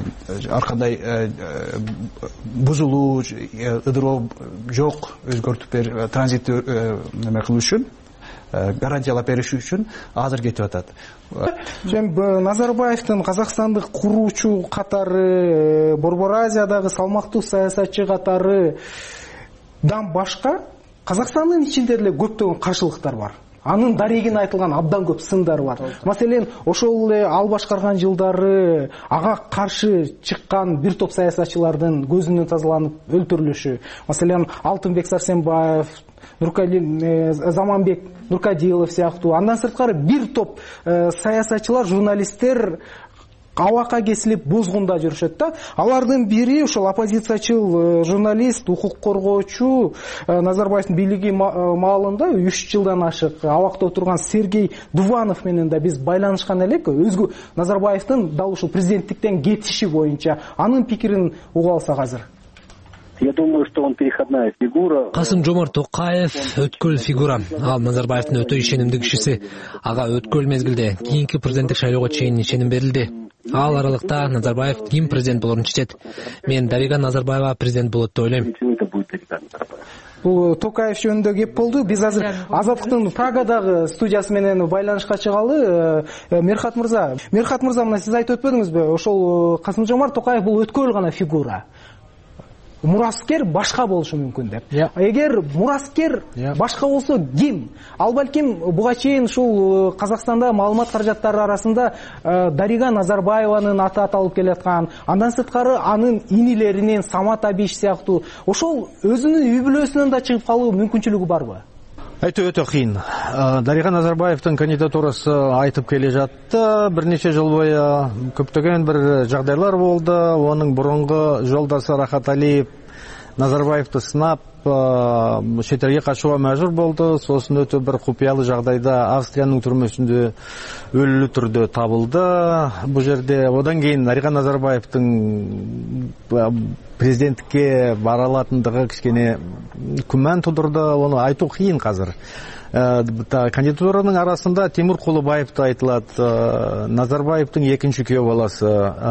ар кандай бузулуу, ыдыроо жок, өзгөртүп транзиттүү неме кылуу үчүн, гарантиялап бериш үчүн азыр кетип атат. Назарбаевдин Казакстандык куруучу катары, Борбор Азиядагы салмактуу саясатчы катары башка Казакстандын ичинде деле көптөгөн каршылыктар бар. Анын дарегин айтылган абдан көп сындар бар. Маселен, ошол эле ал башкарган жылдары ага каршы чыккан бир топ саясатчылардын көзүнүн тазаланып өлтүрүлүшү. Маселен, Алтынбек Сарсенбаев, Заманбек Нуркадилов сыяктуу. Андан сырткары бир топ саясатчылар, журналисттер абакка кесилип бозгунда жүрүшөт да. Алардын бири ошол оппозициячыл журналист, укук коргоочу, Назарбаевдин бийлиги маалында 3 жылдан ашык абакта отурган Сергей Дуванов менен да биз байланышкан элек. Өзгө Назарбаевдин дал ушул президенттиктен кетиши боюнча анын пикирин угуп алсак азыр. Я думаю, что он переходная фигура. Касым-Жомарт Токаев өткөл фигура. Ал Назарбаевдин өтө ишенимдүү кишиси. Ага өткөл мезгилде кийинки президенттик шайлоого чейин ишеним берилди. Ал аралыкта Назарбаев ким президент болорун чечет. Мен Дарига Назарбаева президент болот деп ойлойм. Бул Токаев жөнүндө кеп болду. Биз азыр Азаттыктын Прагадагы студиясы менен байланышка чыгалы. Мерхат мырза, мына сиз айтып өтпөдүңүзбү? Ошол Касым-Жомарт Токаев бул өткөл гана фигура. Мураскер башка болушу мүмкүн деп. Эгер мураскер башка болсо ким? Ал балким буга чейин ушул Казакстанда маалымат каражаттары арасында Дарига Назарбаеванын аты аталып келаткан, андан сырткары анын инилеринин Самат Абиш сыяктуу ошол өзүнүн үй бүлөсүнөн да чыгып калуу мүмкүнчүлүгү барбы? Айтуу өтө кыйын. Дарига Назарбаевдин кандидатурасы айтып келе жатты. Бир нече жыл бою көптөгөн бир жагдайлар болду. Онун мурунку жолдошу Рахат Алиев Назарбаевди сынап, чет элге качууга мажбур болду. Сосын өтө бир купуялуу жагдайда Австриянын түрмөсүндө өлүлүү түрдө табылды. Бул жерде одан кийин Дарига Назарбаевдин президенттикке бара алатындыгы кичине күмөн тудурду. Ону айтуу кыйын азыр. Кандидатуранын арасында Тимур Кулубаев да айтылат. Назарбаевдин экинчи күйөө баласы,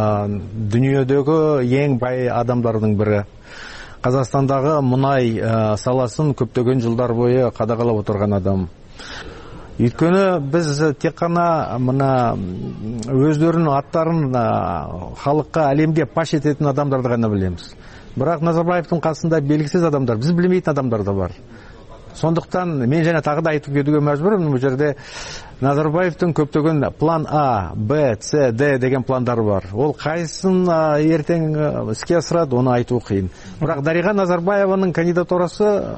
дүйнөдөгү эң бай адамдардын бири. Казакстандагы мунай саласын көптөгөн жылдар бою кадагалап отурган адам. Өйткөнү биз тек гана мына өздөрүнүн аттарын халыкка алемге паш этетін адамдарды гана билебиз. Бирок Назарбаевдин касында белгисиз адамдар, биз билбейтин адамдар да бар. Сондуктан мен жана тагы да айтып кетүүгө мажбурмун. Бул жерде Назарбаевдин көптөгөн план А, Б, С, Д деген пландары бар. Ол кайсын эртең иске асырат, оны айтуу кыйын. Бирок Дарига Назарбаеванын кандидатурасы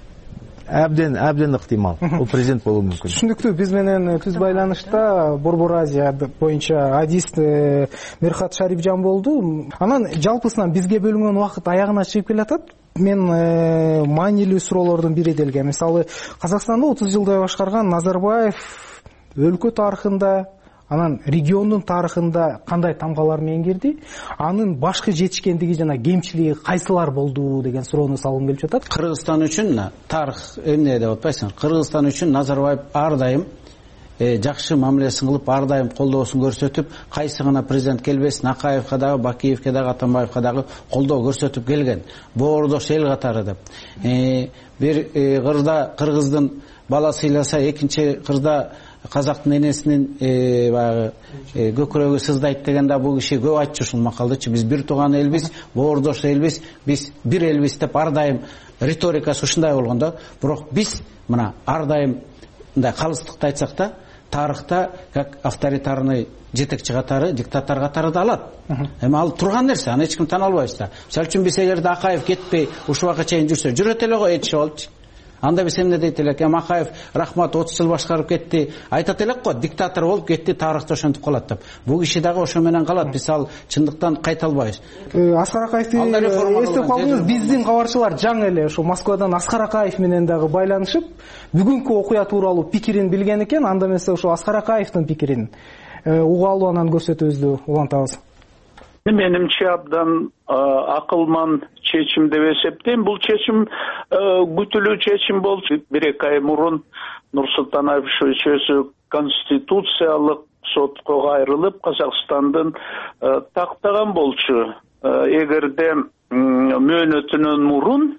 әбден ыктымал. Ол президент болуу мүмкүн. Түшүндүктүү. Биз менен түз байланышта Борбор Азия боюнча адист Мерхат Шарипжан болду. Анан жалпысынан бизге бөлүнгөн убакыт аягына чыгып келатат. Мен маанилүү суроолордун бири делген. Мисалы, Казакстанда 30 жылдай башкарган Назарбаев өлкө тарыхында, анан региондун тарыхында кандай тамгалар менен кирди? Анын башкы жетишкендиги жана кемчилиги кайсылар болду деген суроону салгым келип жатат. Кыргызстан үчүн тарых эмне деп атпайсың? Кыргызстан үчүн Назарбаев ар дайым жакшы мамилесин кылып, ар дайым колдоосун көрсөтүп, кайсы гана президент келбесин, Акаевке дагы, Бакиевке дагы, Атамбаевке дагы колдоо көрсөтүп келген. Боордош эл катары деп. Бир кырда кыргыздын бала сыйласа, экинчи кырда казактын энесинин баягы көкүрөгү сыздайт деген да бул киши көп айтчу ушул макалдычы. Биз бир тууган элбиз, боордош элбиз, биз бир элбиз деп ар дайым риторикасы ушундай болгон да. Бирок биз мына ар дайым мындай калыстыкты айтсак да, тарыхта как авторитарный жетекчи катары, диктатор катары да алат. Эми ал турган нерсе, аны эч ким тана албайбыз да. Мисалы үчүн биз эгерде Акаев кетпей ушул убакка чейин жүрсө, жүрөт эле го этишип алыпчы. Анда биз эмне дейт элек? Акаев рахмат 30 жыл башкарып кетти. Айтат элек го, диктатор болуп кетти, тарыхта ошентип калат деп. Бул киши дагы ошо менен калат. Биз ал чындыктан кайта албайбыз. Аскар Акаевди эстеп калдыңыз. Биздин кабарчылар жаңы эле ошо Москвадан Аскар Акаев менен дагы байланышып, бүгүнкү окуя тууралуу пикирин билген экен. Анда эмесе ошо Аскар Акаевдин пикирин угуп анан көрсөтүүбүздү улантабыз. Менимче абдан акылман чечим деп эсептейм. Бул чечим күтүлүү чечим болчу. 1-2 ай мурун Нурсултан Абишевич өзү конституциялык сотко кайрылып, Казакстандын тактаган болчу. Эгерде мөөнөтүнөн мурун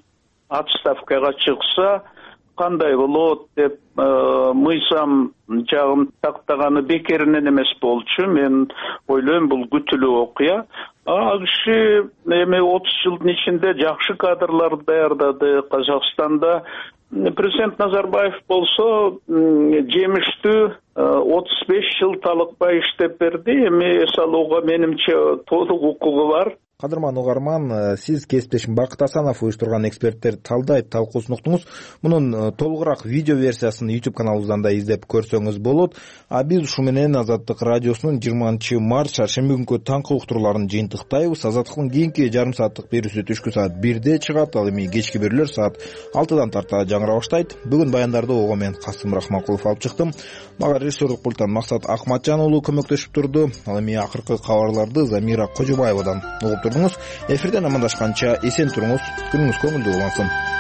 отставкага чыкса кандай болот деп мыйзам жагын тактаганы бекеринен эмес болчу. Мен ойлойм бул күтүлүү окуя. Ал киши эми 30 жылдын ичинде жакшы кадрларды даярдады. Казакстанда президент Назарбаев болсо жемиштүү 35 жыл талыкпай иштеп берди. Эми эс алууга менимче толук укугу бар. Кадырман угарман, сиз кесиптешим Бакыт Асанов уюштурган эксперттерди талдайт талкуусун уктуңуз. Мунун толугураак видео версиясын YouTube каналыбыздан да издеп көрсөңүз болот. А биз ушу менен Азаттык радиосунун 20-март шаршемби күнкү таңкы уктурууларын жыйынтыктайбыз. Азаттыктын кийинки жарым сааттык берүүсү түшкү саат 1де чыгат, ал эми кечки берүүлөр саат 6дан тарта жаңыра баштайт. Бүгүн баяндарды ого мен Касым Рахманкулов алып чыктым. Мага режиссерлук пульттан Максат Акматжан уулу көмөктөшүп турду. Ал эми акыркы кабарларды Замира Кожобаевадан угуп турдуңуз. Эфирден амандашканча эсен туруңуз, күнүңүз көңүлдүү болсун.